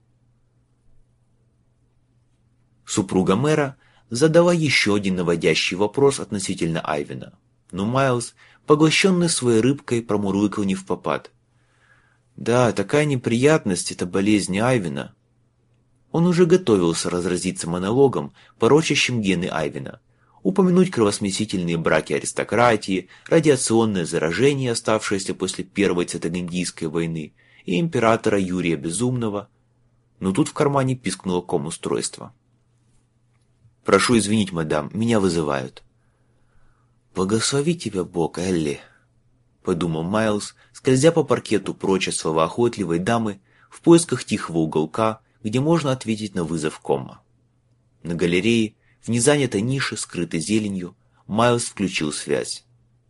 Супруга мэра задала еще один наводящий вопрос относительно Айвена, но Майлз, поглощенный своей рыбкой, промурлыкал невпопад. «Да, такая неприятность — это болезнь Айвена». Он уже готовился разразиться монологом, порочащим гены Айвена, упомянуть кровосмесительные браки аристократии, радиационное заражение, оставшееся после Первой Цитагандийской войны, и императора Юрия Безумного, но тут в кармане пискнуло ком-устройство. «Прошу извинить, мадам, меня вызывают». «Благослови тебя Бог, Элли», — подумал Майлз, скользя по паркету прочь от словоохотливой дамы в поисках тихого уголка, где можно ответить на вызов кома. На галерее, в незанятой нише, скрытой зеленью, Майлз включил связь.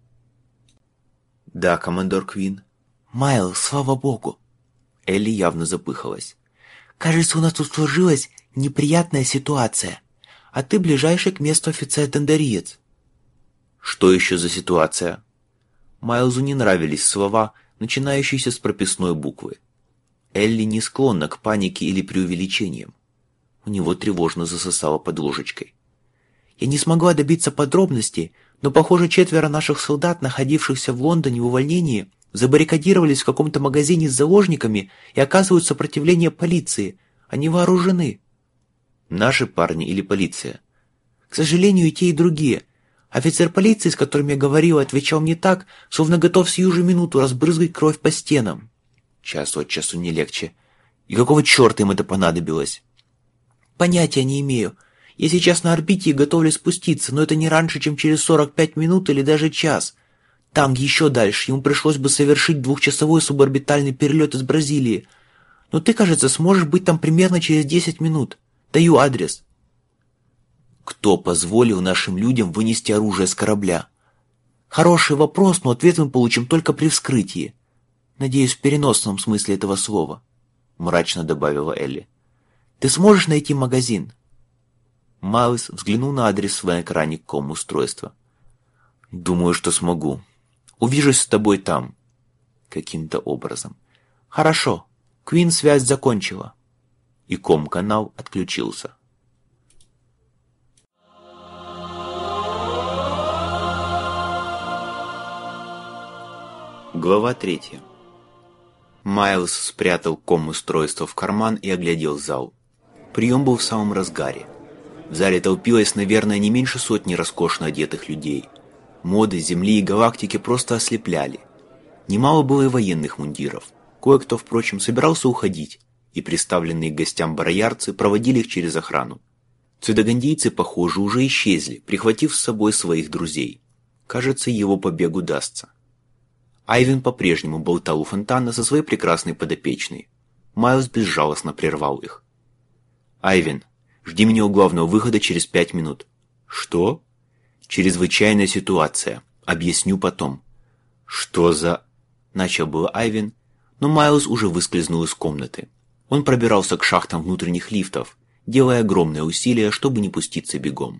«Да, командор Квин». «Майлз, слава богу!» Элли явно запыхалась. «Кажется, у нас тут сложилась неприятная ситуация, а ты ближайший к месту офицер-тендариец». «Что еще за ситуация?» Майлзу не нравились слова, начинающиеся с прописной буквы. Элли не склонна к панике или преувеличениям. У него тревожно засосало под ложечкой. «Я не смогла добиться подробностей, но, похоже, четверо наших солдат, находившихся в Лондоне в увольнении, забаррикадировались в каком-то магазине с заложниками и оказывают сопротивление полиции. Они вооружены». «Наши парни или полиция?» «К сожалению, и те, и другие. Офицер полиции, с которым я говорила, отвечал мне так, словно готов сию же минуту разбрызгать кровь по стенам». Час от часу не легче. И какого черта им это понадобилось? «Понятия не имею. Я сейчас на орбите и готовлюсь спуститься, но это не раньше, чем через сорок пять минут или даже час. Там, еще дальше, ему пришлось бы совершить двухчасовой суборбитальный перелет из Бразилии. Но ты, кажется, сможешь быть там примерно через десять минут. Даю адрес». «Кто позволил нашим людям вынести оружие с корабля?» «Хороший вопрос, но ответ мы получим только при вскрытии. Надеюсь, в переносном смысле этого слова», — мрачно добавила Элли. «Ты сможешь найти магазин?» Майлз взглянул на адрес на экране ком-устройства. «Думаю, что смогу. Увижусь с тобой там». Каким-то образом. «Хорошо. Квин связь закончила». И ком-канал отключился. Глава третья. Майлз спрятал ком-устройство в карман и оглядел зал. Прием был в самом разгаре. В зале толпилось, наверное, не меньше сотни роскошно одетых людей. Моды Земли и галактики просто ослепляли. Немало было и военных мундиров. Кое-кто, впрочем, собирался уходить, и представленные к гостям бароярцы проводили их через охрану. Цитагандийцы, похоже, уже исчезли, прихватив с собой своих друзей. Кажется, его побег удастся. Айвен по-прежнему болтал у фонтана со своей прекрасной подопечной. Майлз безжалостно прервал их. «Айвен, жди меня у главного выхода через пять минут». «Что?» «Чрезвычайная ситуация. Объясню потом». «Что за...» Начал было Айвен, но Майлз уже выскользнул из комнаты. Он пробирался к шахтам внутренних лифтов, делая огромные усилия, чтобы не пуститься бегом.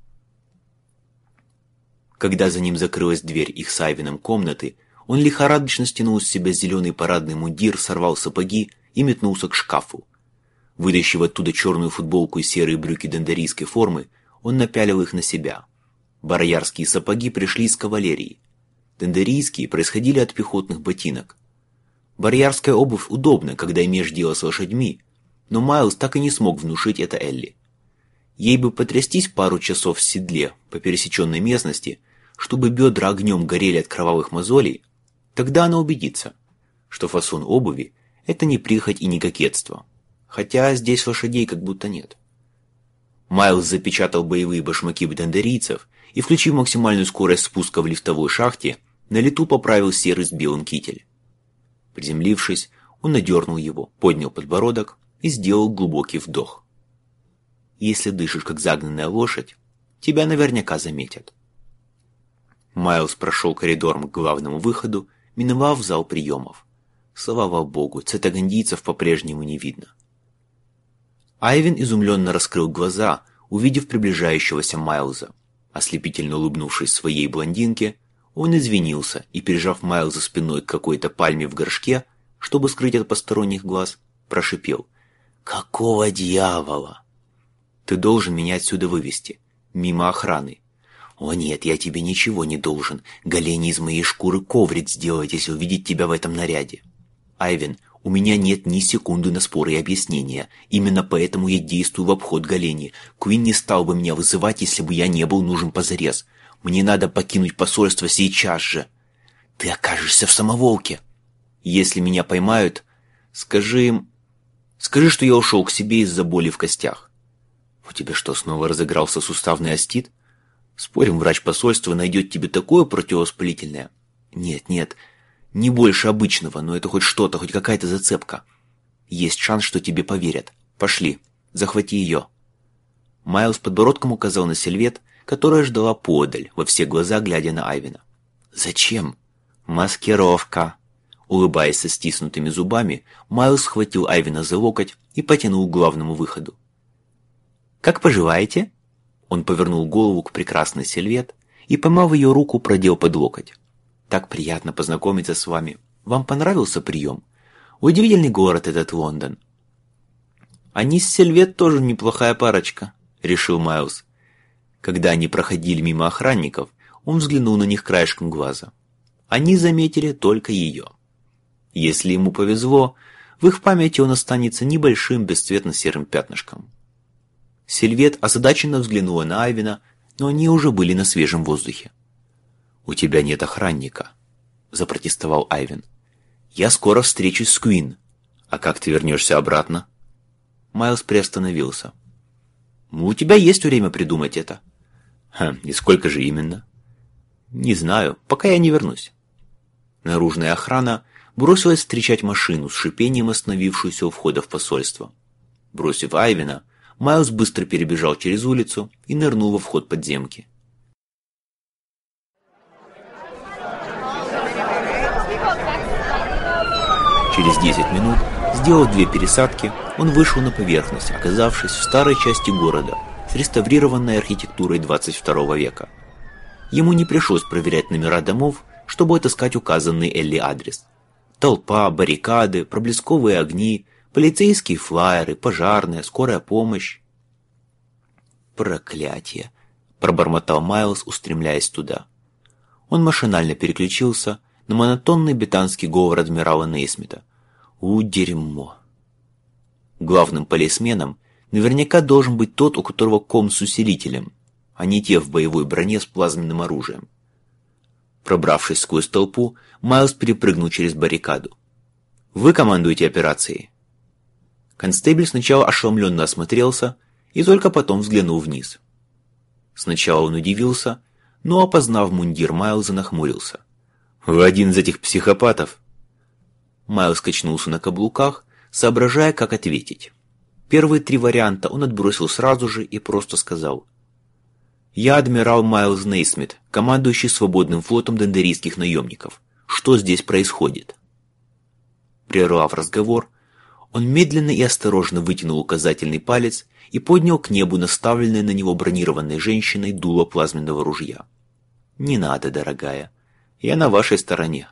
Когда за ним закрылась дверь их с Айвеном комнаты, он лихорадочно стянул с себя зеленый парадный мундир, сорвал сапоги и метнулся к шкафу. Вытащив оттуда черную футболку и серые брюки дендарийской формы, он напялил их на себя. Бароярские сапоги пришли из кавалерии. Дендарийские происходили от пехотных ботинок. Бароярская обувь удобна, когда имеешь дело с лошадьми, но Майлз так и не смог внушить это Элли. Ей бы потрястись пару часов в седле по пересеченной местности, чтобы бедра огнем горели от кровавых мозолей, тогда она убедится, что фасон обуви – это не прихоть и не кокетство. Хотя здесь лошадей как будто нет. Майлз запечатал боевые башмаки бдендерийцев и, включив максимальную скорость спуска в лифтовой шахте, на лету поправил серый с белым китель. Приземлившись, он надернул его, поднял подбородок и сделал глубокий вдох. Если дышишь как загнанная лошадь, тебя наверняка заметят. Майлз прошел коридором к главному выходу, миновав зал приемов. Слава богу, цетагандийцев по-прежнему не видно. Айвен изумленно раскрыл глаза, увидев приближающегося Майлза. Ослепительно улыбнувшись своей блондинке, он извинился и, прижав Майлза спиной к какой-то пальме в горшке, чтобы скрыть от посторонних глаз, прошипел: «Какого дьявола? Ты должен меня отсюда вывести, мимо охраны». «О нет, я тебе ничего не должен. Галени из моей шкуры коврик сделать, если увидеть тебя в этом наряде. Айвен, у меня нет ни секунды на споры и объяснения. Именно поэтому я действую в обход Галени. Куин не стал бы меня вызывать, если бы я не был нужен позарез. Мне надо покинуть посольство сейчас же. Ты окажешься в самоволке. Если меня поймают, скажи им... Скажи, что я ушел к себе из-за боли в костях». «У тебя что, снова разыгрался суставный остит? Спорим, врач посольства найдет тебе такое противовоспалительное?» «Нет, нет, не больше обычного, но это хоть что-то, хоть какая-то зацепка. Есть шанс, что тебе поверят. Пошли, захвати ее». Майлз подбородком указал на Сильвет, которая ждала подаль, во все глаза глядя на Айвена. «Зачем?» «Маскировка». Улыбаясь со стиснутыми зубами, Майлз схватил Айвена за локоть и потянул к главному выходу. «Как поживаете?» Он повернул голову к прекрасной Сильвет и, поймав ее руку, продел под локоть. «Так приятно познакомиться с вами. Вам понравился прием? Удивительный город этот Лондон». «Они с Сильвет тоже неплохая парочка», — решил Майлз. Когда они проходили мимо охранников, он взглянул на них краешком глаза. Они заметили только ее. Если ему повезло, в их памяти он останется небольшим бесцветно-серым пятнышком. Сильвет озадаченно взглянула на Айвена, но они уже были на свежем воздухе. «У тебя нет охранника», — запротестовал Айвен. «Я скоро встречусь с Куин. А как ты вернешься обратно?» Майлз приостановился. «У тебя есть время придумать это». «Хм, и сколько же именно?» «Не знаю, пока я не вернусь». Наружная охрана бросилась встречать машину с шипением, остановившуюся у входа в посольство. Бросив Айвена, Майлз быстро перебежал через улицу и нырнул во вход подземки. Через десять минут, сделав две пересадки, он вышел на поверхность, оказавшись в старой части города с реставрированной архитектурой двадцать второго века. Ему не пришлось проверять номера домов, чтобы отыскать указанный Элли адрес. Толпа, баррикады, проблесковые огни, полицейские флаеры, пожарная, скорая помощь. «Проклятие!» – пробормотал Майлз, устремляясь туда. Он машинально переключился на монотонный британский говор адмирала Нейсмита. «У, дерьмо!» Главным полисменом наверняка должен быть тот, у которого ком с усилителем, а не те в боевой броне с плазменным оружием. Пробравшись сквозь толпу, Майлз перепрыгнул через баррикаду. «Вы командуете операцией?» Констебль сначала ошеломленно осмотрелся и только потом взглянул вниз. Сначала он удивился, но, опознав мундир Майлза, нахмурился. «Вы один из этих психопатов?» Майлз качнулся на каблуках, соображая, как ответить. Первые три варианта он отбросил сразу же и просто сказал: «Я адмирал Майлз Нейсмит, командующий свободным флотом дендерийских наемников. Что здесь происходит?» Прервав разговор, он медленно и осторожно вытянул указательный палец и поднял к небу наставленное на него бронированной женщиной дуло плазменного ружья. «Не надо, дорогая. Я на вашей стороне».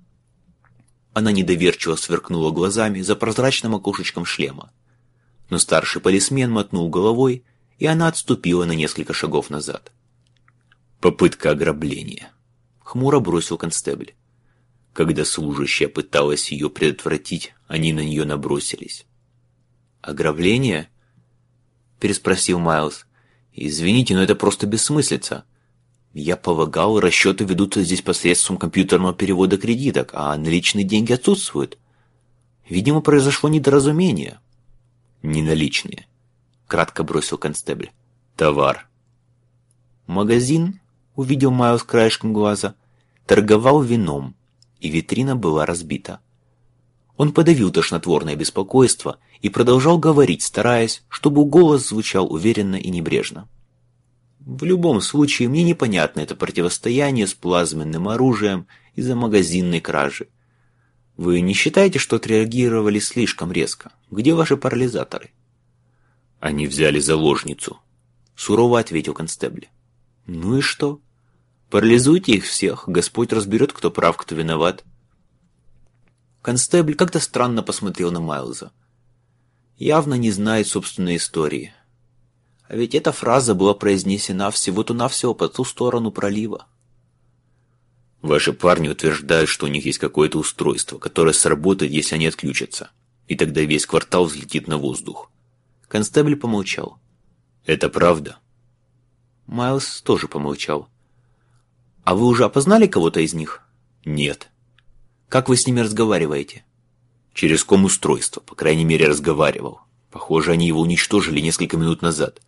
Она недоверчиво сверкнула глазами за прозрачным окошечком шлема. Но старший полисмен мотнул головой, и она отступила на несколько шагов назад. «Попытка ограбления», — хмуро бросил констебль. Когда служащая пыталась ее предотвратить, они на нее набросились. «Ограбление?» — переспросил Майлз. «Извините, но это просто бессмыслица. Я полагал, расчеты ведутся здесь посредством компьютерного перевода кредиток, а наличные деньги отсутствуют. Видимо, произошло недоразумение. Не наличные, кратко бросил констебль. Товар. Магазин, увидел Майлз краешком глаза, торговал вином, и витрина была разбита. Он подавил тошнотворное беспокойство и продолжал говорить, стараясь, чтобы голос звучал уверенно и небрежно. В любом случае, мне непонятно это противостояние с плазменным оружием из-за магазинной кражи. Вы не считаете, что отреагировали слишком резко? Где ваши парализаторы? Они взяли заложницу, сурово ответил констебль. Ну и что? Парализуйте их всех, Господь разберет, кто прав, кто виноват. Констебль как-то странно посмотрел на Майлза. Явно не знает собственной истории. А ведь эта фраза была произнесена всего-то навсего по ту сторону пролива. Ваши парни утверждают, что у них есть какое-то устройство, которое сработает, если они отключатся. И тогда весь квартал взлетит на воздух. Констебль помолчал. Это правда? Майлз тоже помолчал. А вы уже опознали кого-то из них? Нет. Как вы с ними разговариваете? Через ком-устройство, по крайней мере, разговаривал. Похоже, они его уничтожили несколько минут назад.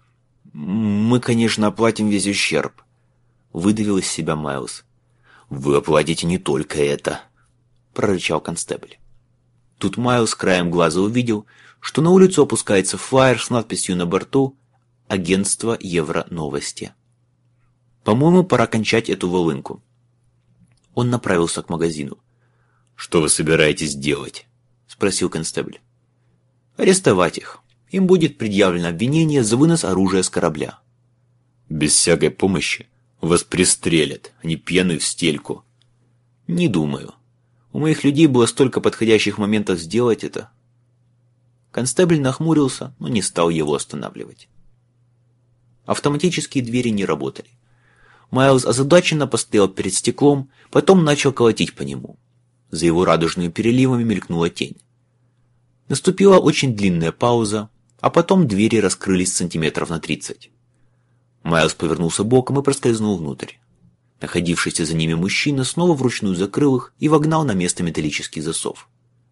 Мы, конечно, оплатим весь ущерб. Выдавил из себя Майлз. Вы оплатите не только это, прорычал констебль. Тут Майлз краем глаза увидел, что на улицу опускается флаер с надписью на борту «Агентство Евро-новости». По-моему, пора кончать эту волынку. Он направился к магазину. «Что вы собираетесь делать?» – спросил констебль. «Арестовать их. Им будет предъявлено обвинение за вынос оружия с корабля». «Без всякой помощи? Вас пристрелят, они пьяны в стельку». «Не думаю. У моих людей было столько подходящих моментов сделать это». Констебль нахмурился, но не стал его останавливать. Автоматические двери не работали. Майлз озадаченно постоял перед стеклом, потом начал колотить по нему. За его радужными переливами мелькнула тень. Наступила очень длинная пауза, а потом двери раскрылись сантиметров на тридцать. Майлз повернулся боком и проскользнул внутрь. Находившийся за ними мужчина снова вручную закрыл их и вогнал на место металлический засов.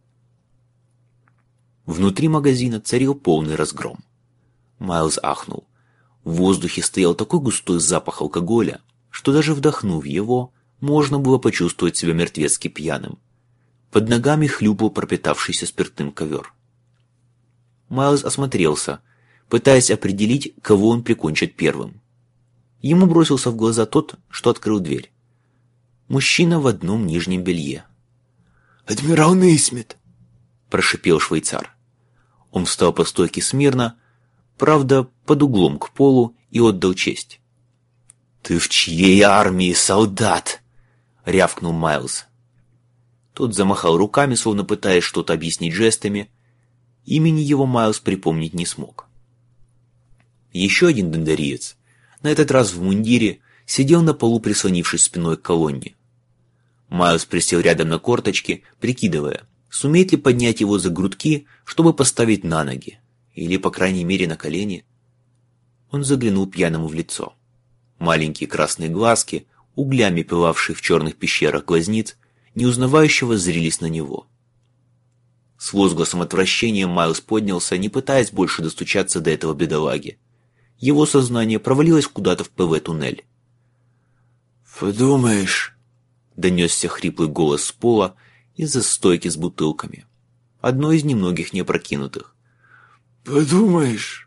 Внутри магазина царил полный разгром. Майлз ахнул. В воздухе стоял такой густой запах алкоголя, что даже вдохнув его, можно было почувствовать себя мертвецки пьяным. Под ногами хлюпал пропитавшийся спиртным ковер. Майлз осмотрелся, пытаясь определить, кого он прикончит первым. Ему бросился в глаза тот, что открыл дверь. Мужчина в одном нижнем белье. «Адмирал Нейсмит!» – прошипел швейцар. Он встал по стойке смирно, правда, под углом к полу, и отдал честь. «Ты в чьей армии, солдат?» — рявкнул Майлз. Тот замахал руками, словно пытаясь что-то объяснить жестами. Имени его Майлз припомнить не смог. Еще один дондариец, на этот раз в мундире, сидел на полу, прислонившись спиной к колонне. Майлз присел рядом на корточки, прикидывая, сумеет ли поднять его за грудки, чтобы поставить на ноги, или, по крайней мере, на колени. Он заглянул пьяному в лицо. Маленькие красные глазки, углями пылавшие в черных пещерах глазниц, неузнавающе воззрелись на него. С возгласом отвращения Майлз поднялся, не пытаясь больше достучаться до этого бедолаги. Его сознание провалилось куда-то в ПВ-туннель. «Подумаешь», — донесся хриплый голос с пола из-за стойки с бутылками, одной из немногих неопрокинутых. «Подумаешь».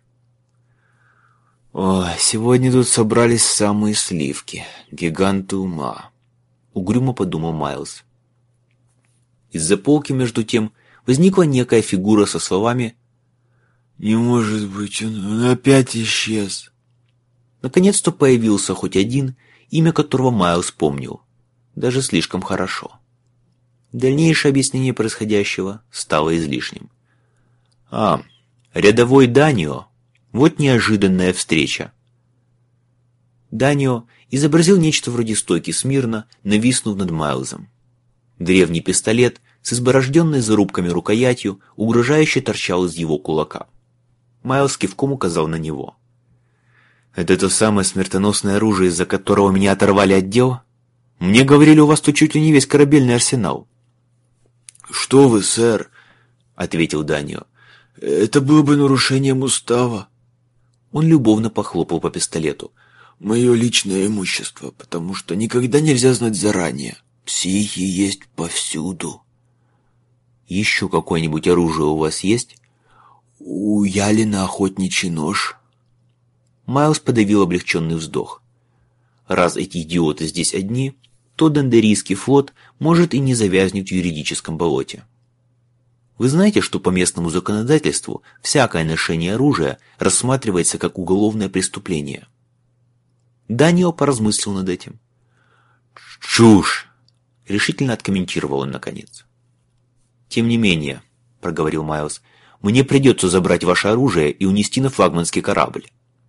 «О, сегодня тут собрались самые сливки, гиганты ума», — угрюмо подумал Майлз. Из-за полки, между тем, возникла некая фигура со словами «Не может быть, он, он опять исчез». Наконец-то появился хоть один, имя которого Майлз помнил, даже слишком хорошо. Дальнейшее объяснение происходящего стало излишним. «А, рядовой Данио, вот неожиданная встреча». Данио изобразил нечто вроде стойки смирно, нависнув над Майлзом. Древний пистолет с изборожденной зарубками рукоятью угрожающе торчал из его кулака. Майлз кивком указал на него. Это то самое смертоносное оружие, из-за которого меня оторвали от дел? Мне говорили, у вас тут чуть ли не весь корабельный арсенал». «Что вы, сэр?» — ответил Данио. «Это было бы нарушением устава». Он любовно похлопал по пистолету. «Мое личное имущество, потому что никогда нельзя знать заранее. Психи есть повсюду». «Еще какое-нибудь оружие у вас есть?» «У Ялина охотничий нож». Майлз подавил облегченный вздох. Раз эти идиоты здесь одни, то Дондерийский флот может и не завязнет в юридическом болоте. Вы знаете, что по местному законодательству всякое ношение оружия рассматривается как уголовное преступление? Данио поразмыслил над этим. «Чушь!» — решительно откомментировал он наконец. «Тем не менее», — проговорил Майлз, — «мне придется забрать ваше оружие и унести на флагманский корабль».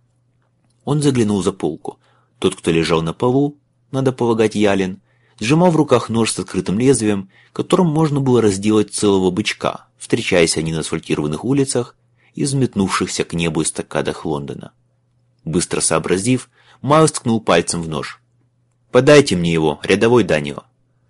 Он заглянул за полку. Тот, кто лежал на полу, надо полагать Ялин, сжимал в руках нож с открытым лезвием, которым можно было разделать целого бычка, встречаясь они на асфальтированных улицах и взметнувшихся к небу эстакадах Лондона. Быстро сообразив, Майлз ткнул пальцем в нож. «Подайте мне его, рядовой Данио».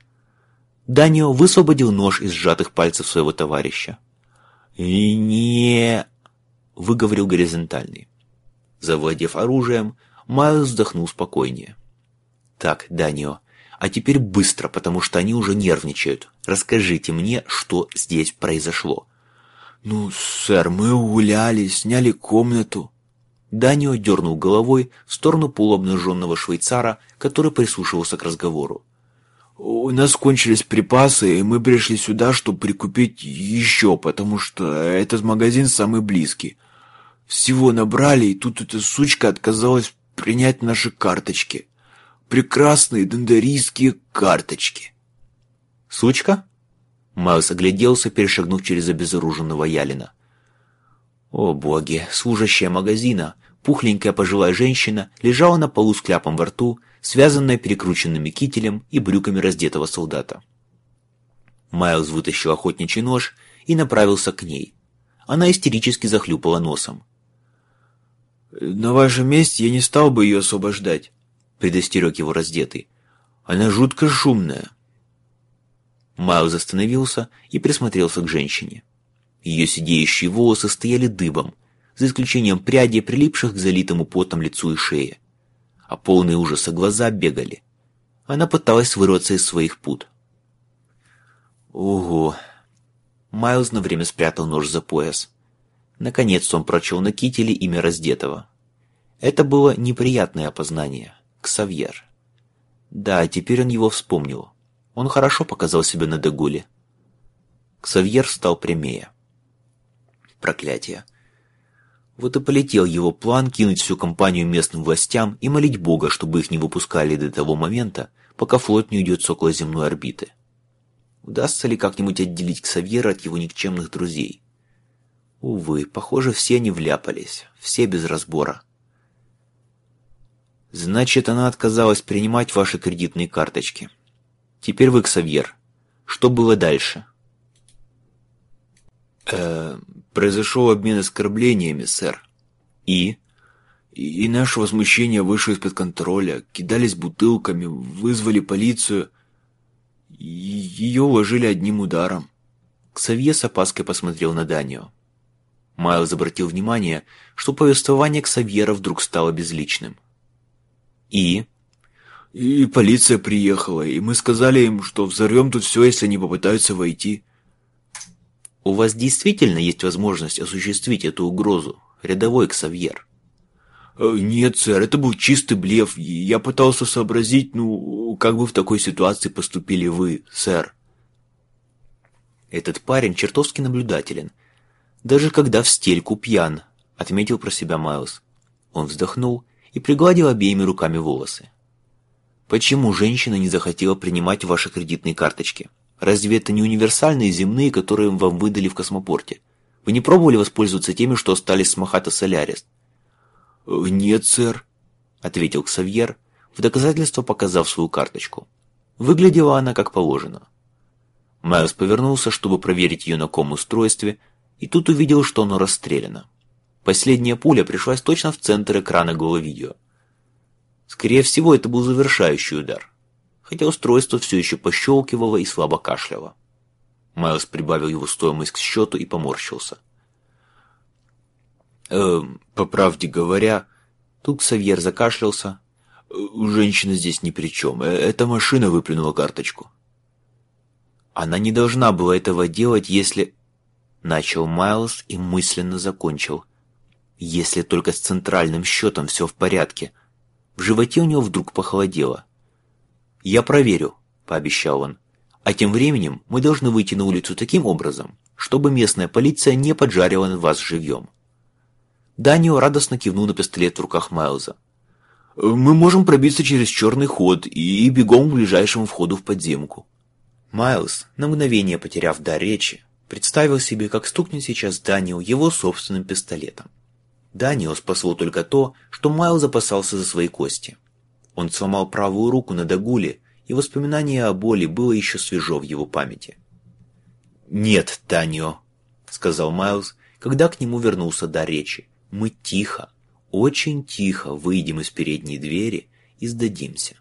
Данио высвободил нож из сжатых пальцев своего товарища. «И не...» — выговорил горизонтальный. Завладев оружием, Майлз вздохнул спокойнее. «Так, Данио, а теперь быстро, потому что они уже нервничают. Расскажите мне, что здесь произошло». «Ну, сэр, мы гуляли, сняли комнату». Данио дернул головой в сторону полуобнаженного швейцара, который прислушивался к разговору. «У нас кончились припасы, и мы пришли сюда, чтобы прикупить еще, потому что этот магазин самый близкий. Всего набрали, и тут эта сучка отказалась принять наши карточки. Прекрасные дондерийские карточки». «Сучка?» Майлз огляделся, перешагнув через обезоруженного Ялина. О боги, служащая магазина, пухленькая пожилая женщина, лежала на полу с кляпом во рту, связанная перекрученными кителем и брюками раздетого солдата. Майлз вытащил охотничий нож и направился к ней. Она истерически захлюпала носом. «На вашем месте я не стал бы ее освобождать», — предостерег его раздетый. «Она жутко шумная». Майлз остановился и присмотрелся к женщине. Ее сидеющие волосы стояли дыбом, за исключением прядей, прилипших к залитому потом лицу и шее. А полные ужаса глаза бегали. Она пыталась вырваться из своих пут. Ого! Майлз на время спрятал нож за пояс. Наконец-то он прочел на кителе имя раздетого. Это было неприятное опознание. Ксавьер. Да, теперь он его вспомнил. Он хорошо показал себя на Дегуле. Ксавьер стал прямее. Проклятие. Вот и полетел его план кинуть всю компанию местным властям и молить Бога, чтобы их не выпускали до того момента, пока флот не уйдет с околоземной орбиты. Удастся ли как-нибудь отделить Ксавьера от его никчемных друзей? Увы, похоже, все они вляпались, все без разбора. Значит, она отказалась принимать ваши кредитные карточки. Теперь вы, Ксавьер. Что было дальше? Э, произошел обмен оскорблениями, сэр. И? И, и наше возмущение вышло из-под контроля. Кидались бутылками, вызвали полицию. И ее уложили одним ударом. Ксавье с опаской посмотрел на Данио. Майлз обратил внимание, что повествование Ксавьера вдруг стало безличным. И? И полиция приехала, и мы сказали им, что взорвем тут все, если они попытаются войти. У вас действительно есть возможность осуществить эту угрозу, рядовой Ксавьер? Нет, сэр, это был чистый блеф. Я пытался сообразить, ну, как бы в такой ситуации поступили вы, сэр. Этот парень чертовски наблюдателен. Даже когда в стельку пьян, отметил про себя Майлз. Он вздохнул и пригладил обеими руками волосы. Почему женщина не захотела принимать ваши кредитные карточки? Разве это не универсальные земные, которые вам выдали в космопорте? Вы не пробовали воспользоваться теми, что остались с Махата Солярис? «Нет, сэр», — ответил Ксавьер, в доказательство показав свою карточку. Выглядела она как положено. Майлз повернулся, чтобы проверить ее на ком-устройстве, и тут увидел, что оно расстреляно. Последняя пуля пришлась точно в центр экрана головидео. Скорее всего, это был завершающий удар, хотя устройство все еще пощелкивало и слабо кашляло. Майлз прибавил его стоимость к счету и поморщился. «Эм, по правде говоря...» Тут Ксавьер закашлялся. «Женщина здесь ни при чем. Эта машина выплюнула карточку». «Она не должна была этого делать, если...» Начал Майлз и мысленно закончил. «Если только с центральным счетом все в порядке». В животе у него вдруг похолодело. «Я проверю», — пообещал он. «А тем временем мы должны выйти на улицу таким образом, чтобы местная полиция не поджарила вас живьем». Данио радостно кивнул на пистолет в руках Майлза. «Мы можем пробиться через черный ход и бегом к ближайшему входу в подземку». Майлз, на мгновение потеряв дар речи, представил себе, как стукнет сейчас Данио его собственным пистолетом. Данио спасло только то, что Майлз опасался за свои кости. Он сломал правую руку на догуле, и воспоминание о боли было еще свежо в его памяти. «Нет, Данио», — сказал Майлз, когда к нему вернулся дар речи. «Мы тихо, очень тихо выйдем из передней двери и сдадимся».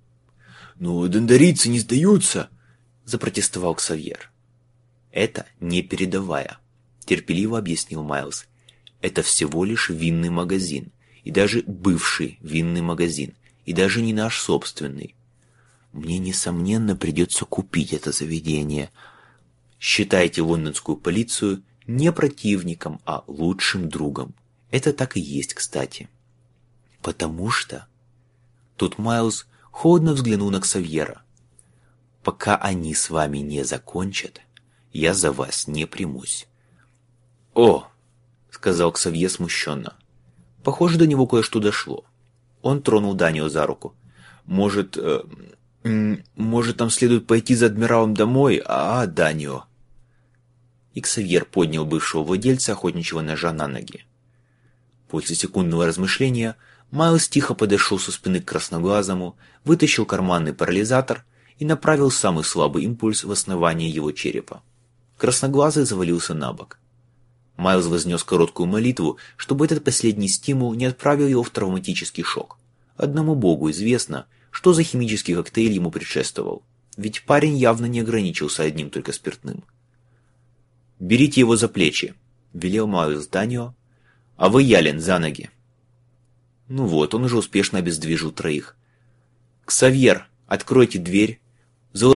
«Но дондарийцы не сдаются», — запротестовал Ксавьер. «Это не передовая», — терпеливо объяснил Майлз. «Это всего лишь винный магазин, и даже бывший винный магазин, и даже не наш собственный. Мне, несомненно, придется купить это заведение. Считайте лондонскую полицию не противником, а лучшим другом. Это так и есть, кстати. Потому что...» Тут Майлз холодно взглянул на Ксавьера. «Пока они с вами не закончат, я за вас не примусь». «О!» — сказал Ксавье смущенно. Похоже, до него кое-что дошло. Он тронул Данио за руку. «Может... Э, может, нам следует пойти за адмиралом домой, а, Данио?» И Ксавьер поднял бывшего владельца охотничьего ножа на ноги. После секундного размышления Майлз тихо подошел со спины к красноглазому, вытащил карманный парализатор и направил самый слабый импульс в основание его черепа. Красноглазый завалился на бок. Майлз вознес короткую молитву, чтобы этот последний стимул не отправил его в травматический шок. Одному богу известно, что за химический коктейль ему предшествовал, ведь парень явно не ограничился одним только спиртным. «Берите его за плечи», — велел Майлз Данио, — «а вы, Ялен, за ноги». Ну вот, он уже успешно обездвижил троих. «Ксавьер, откройте дверь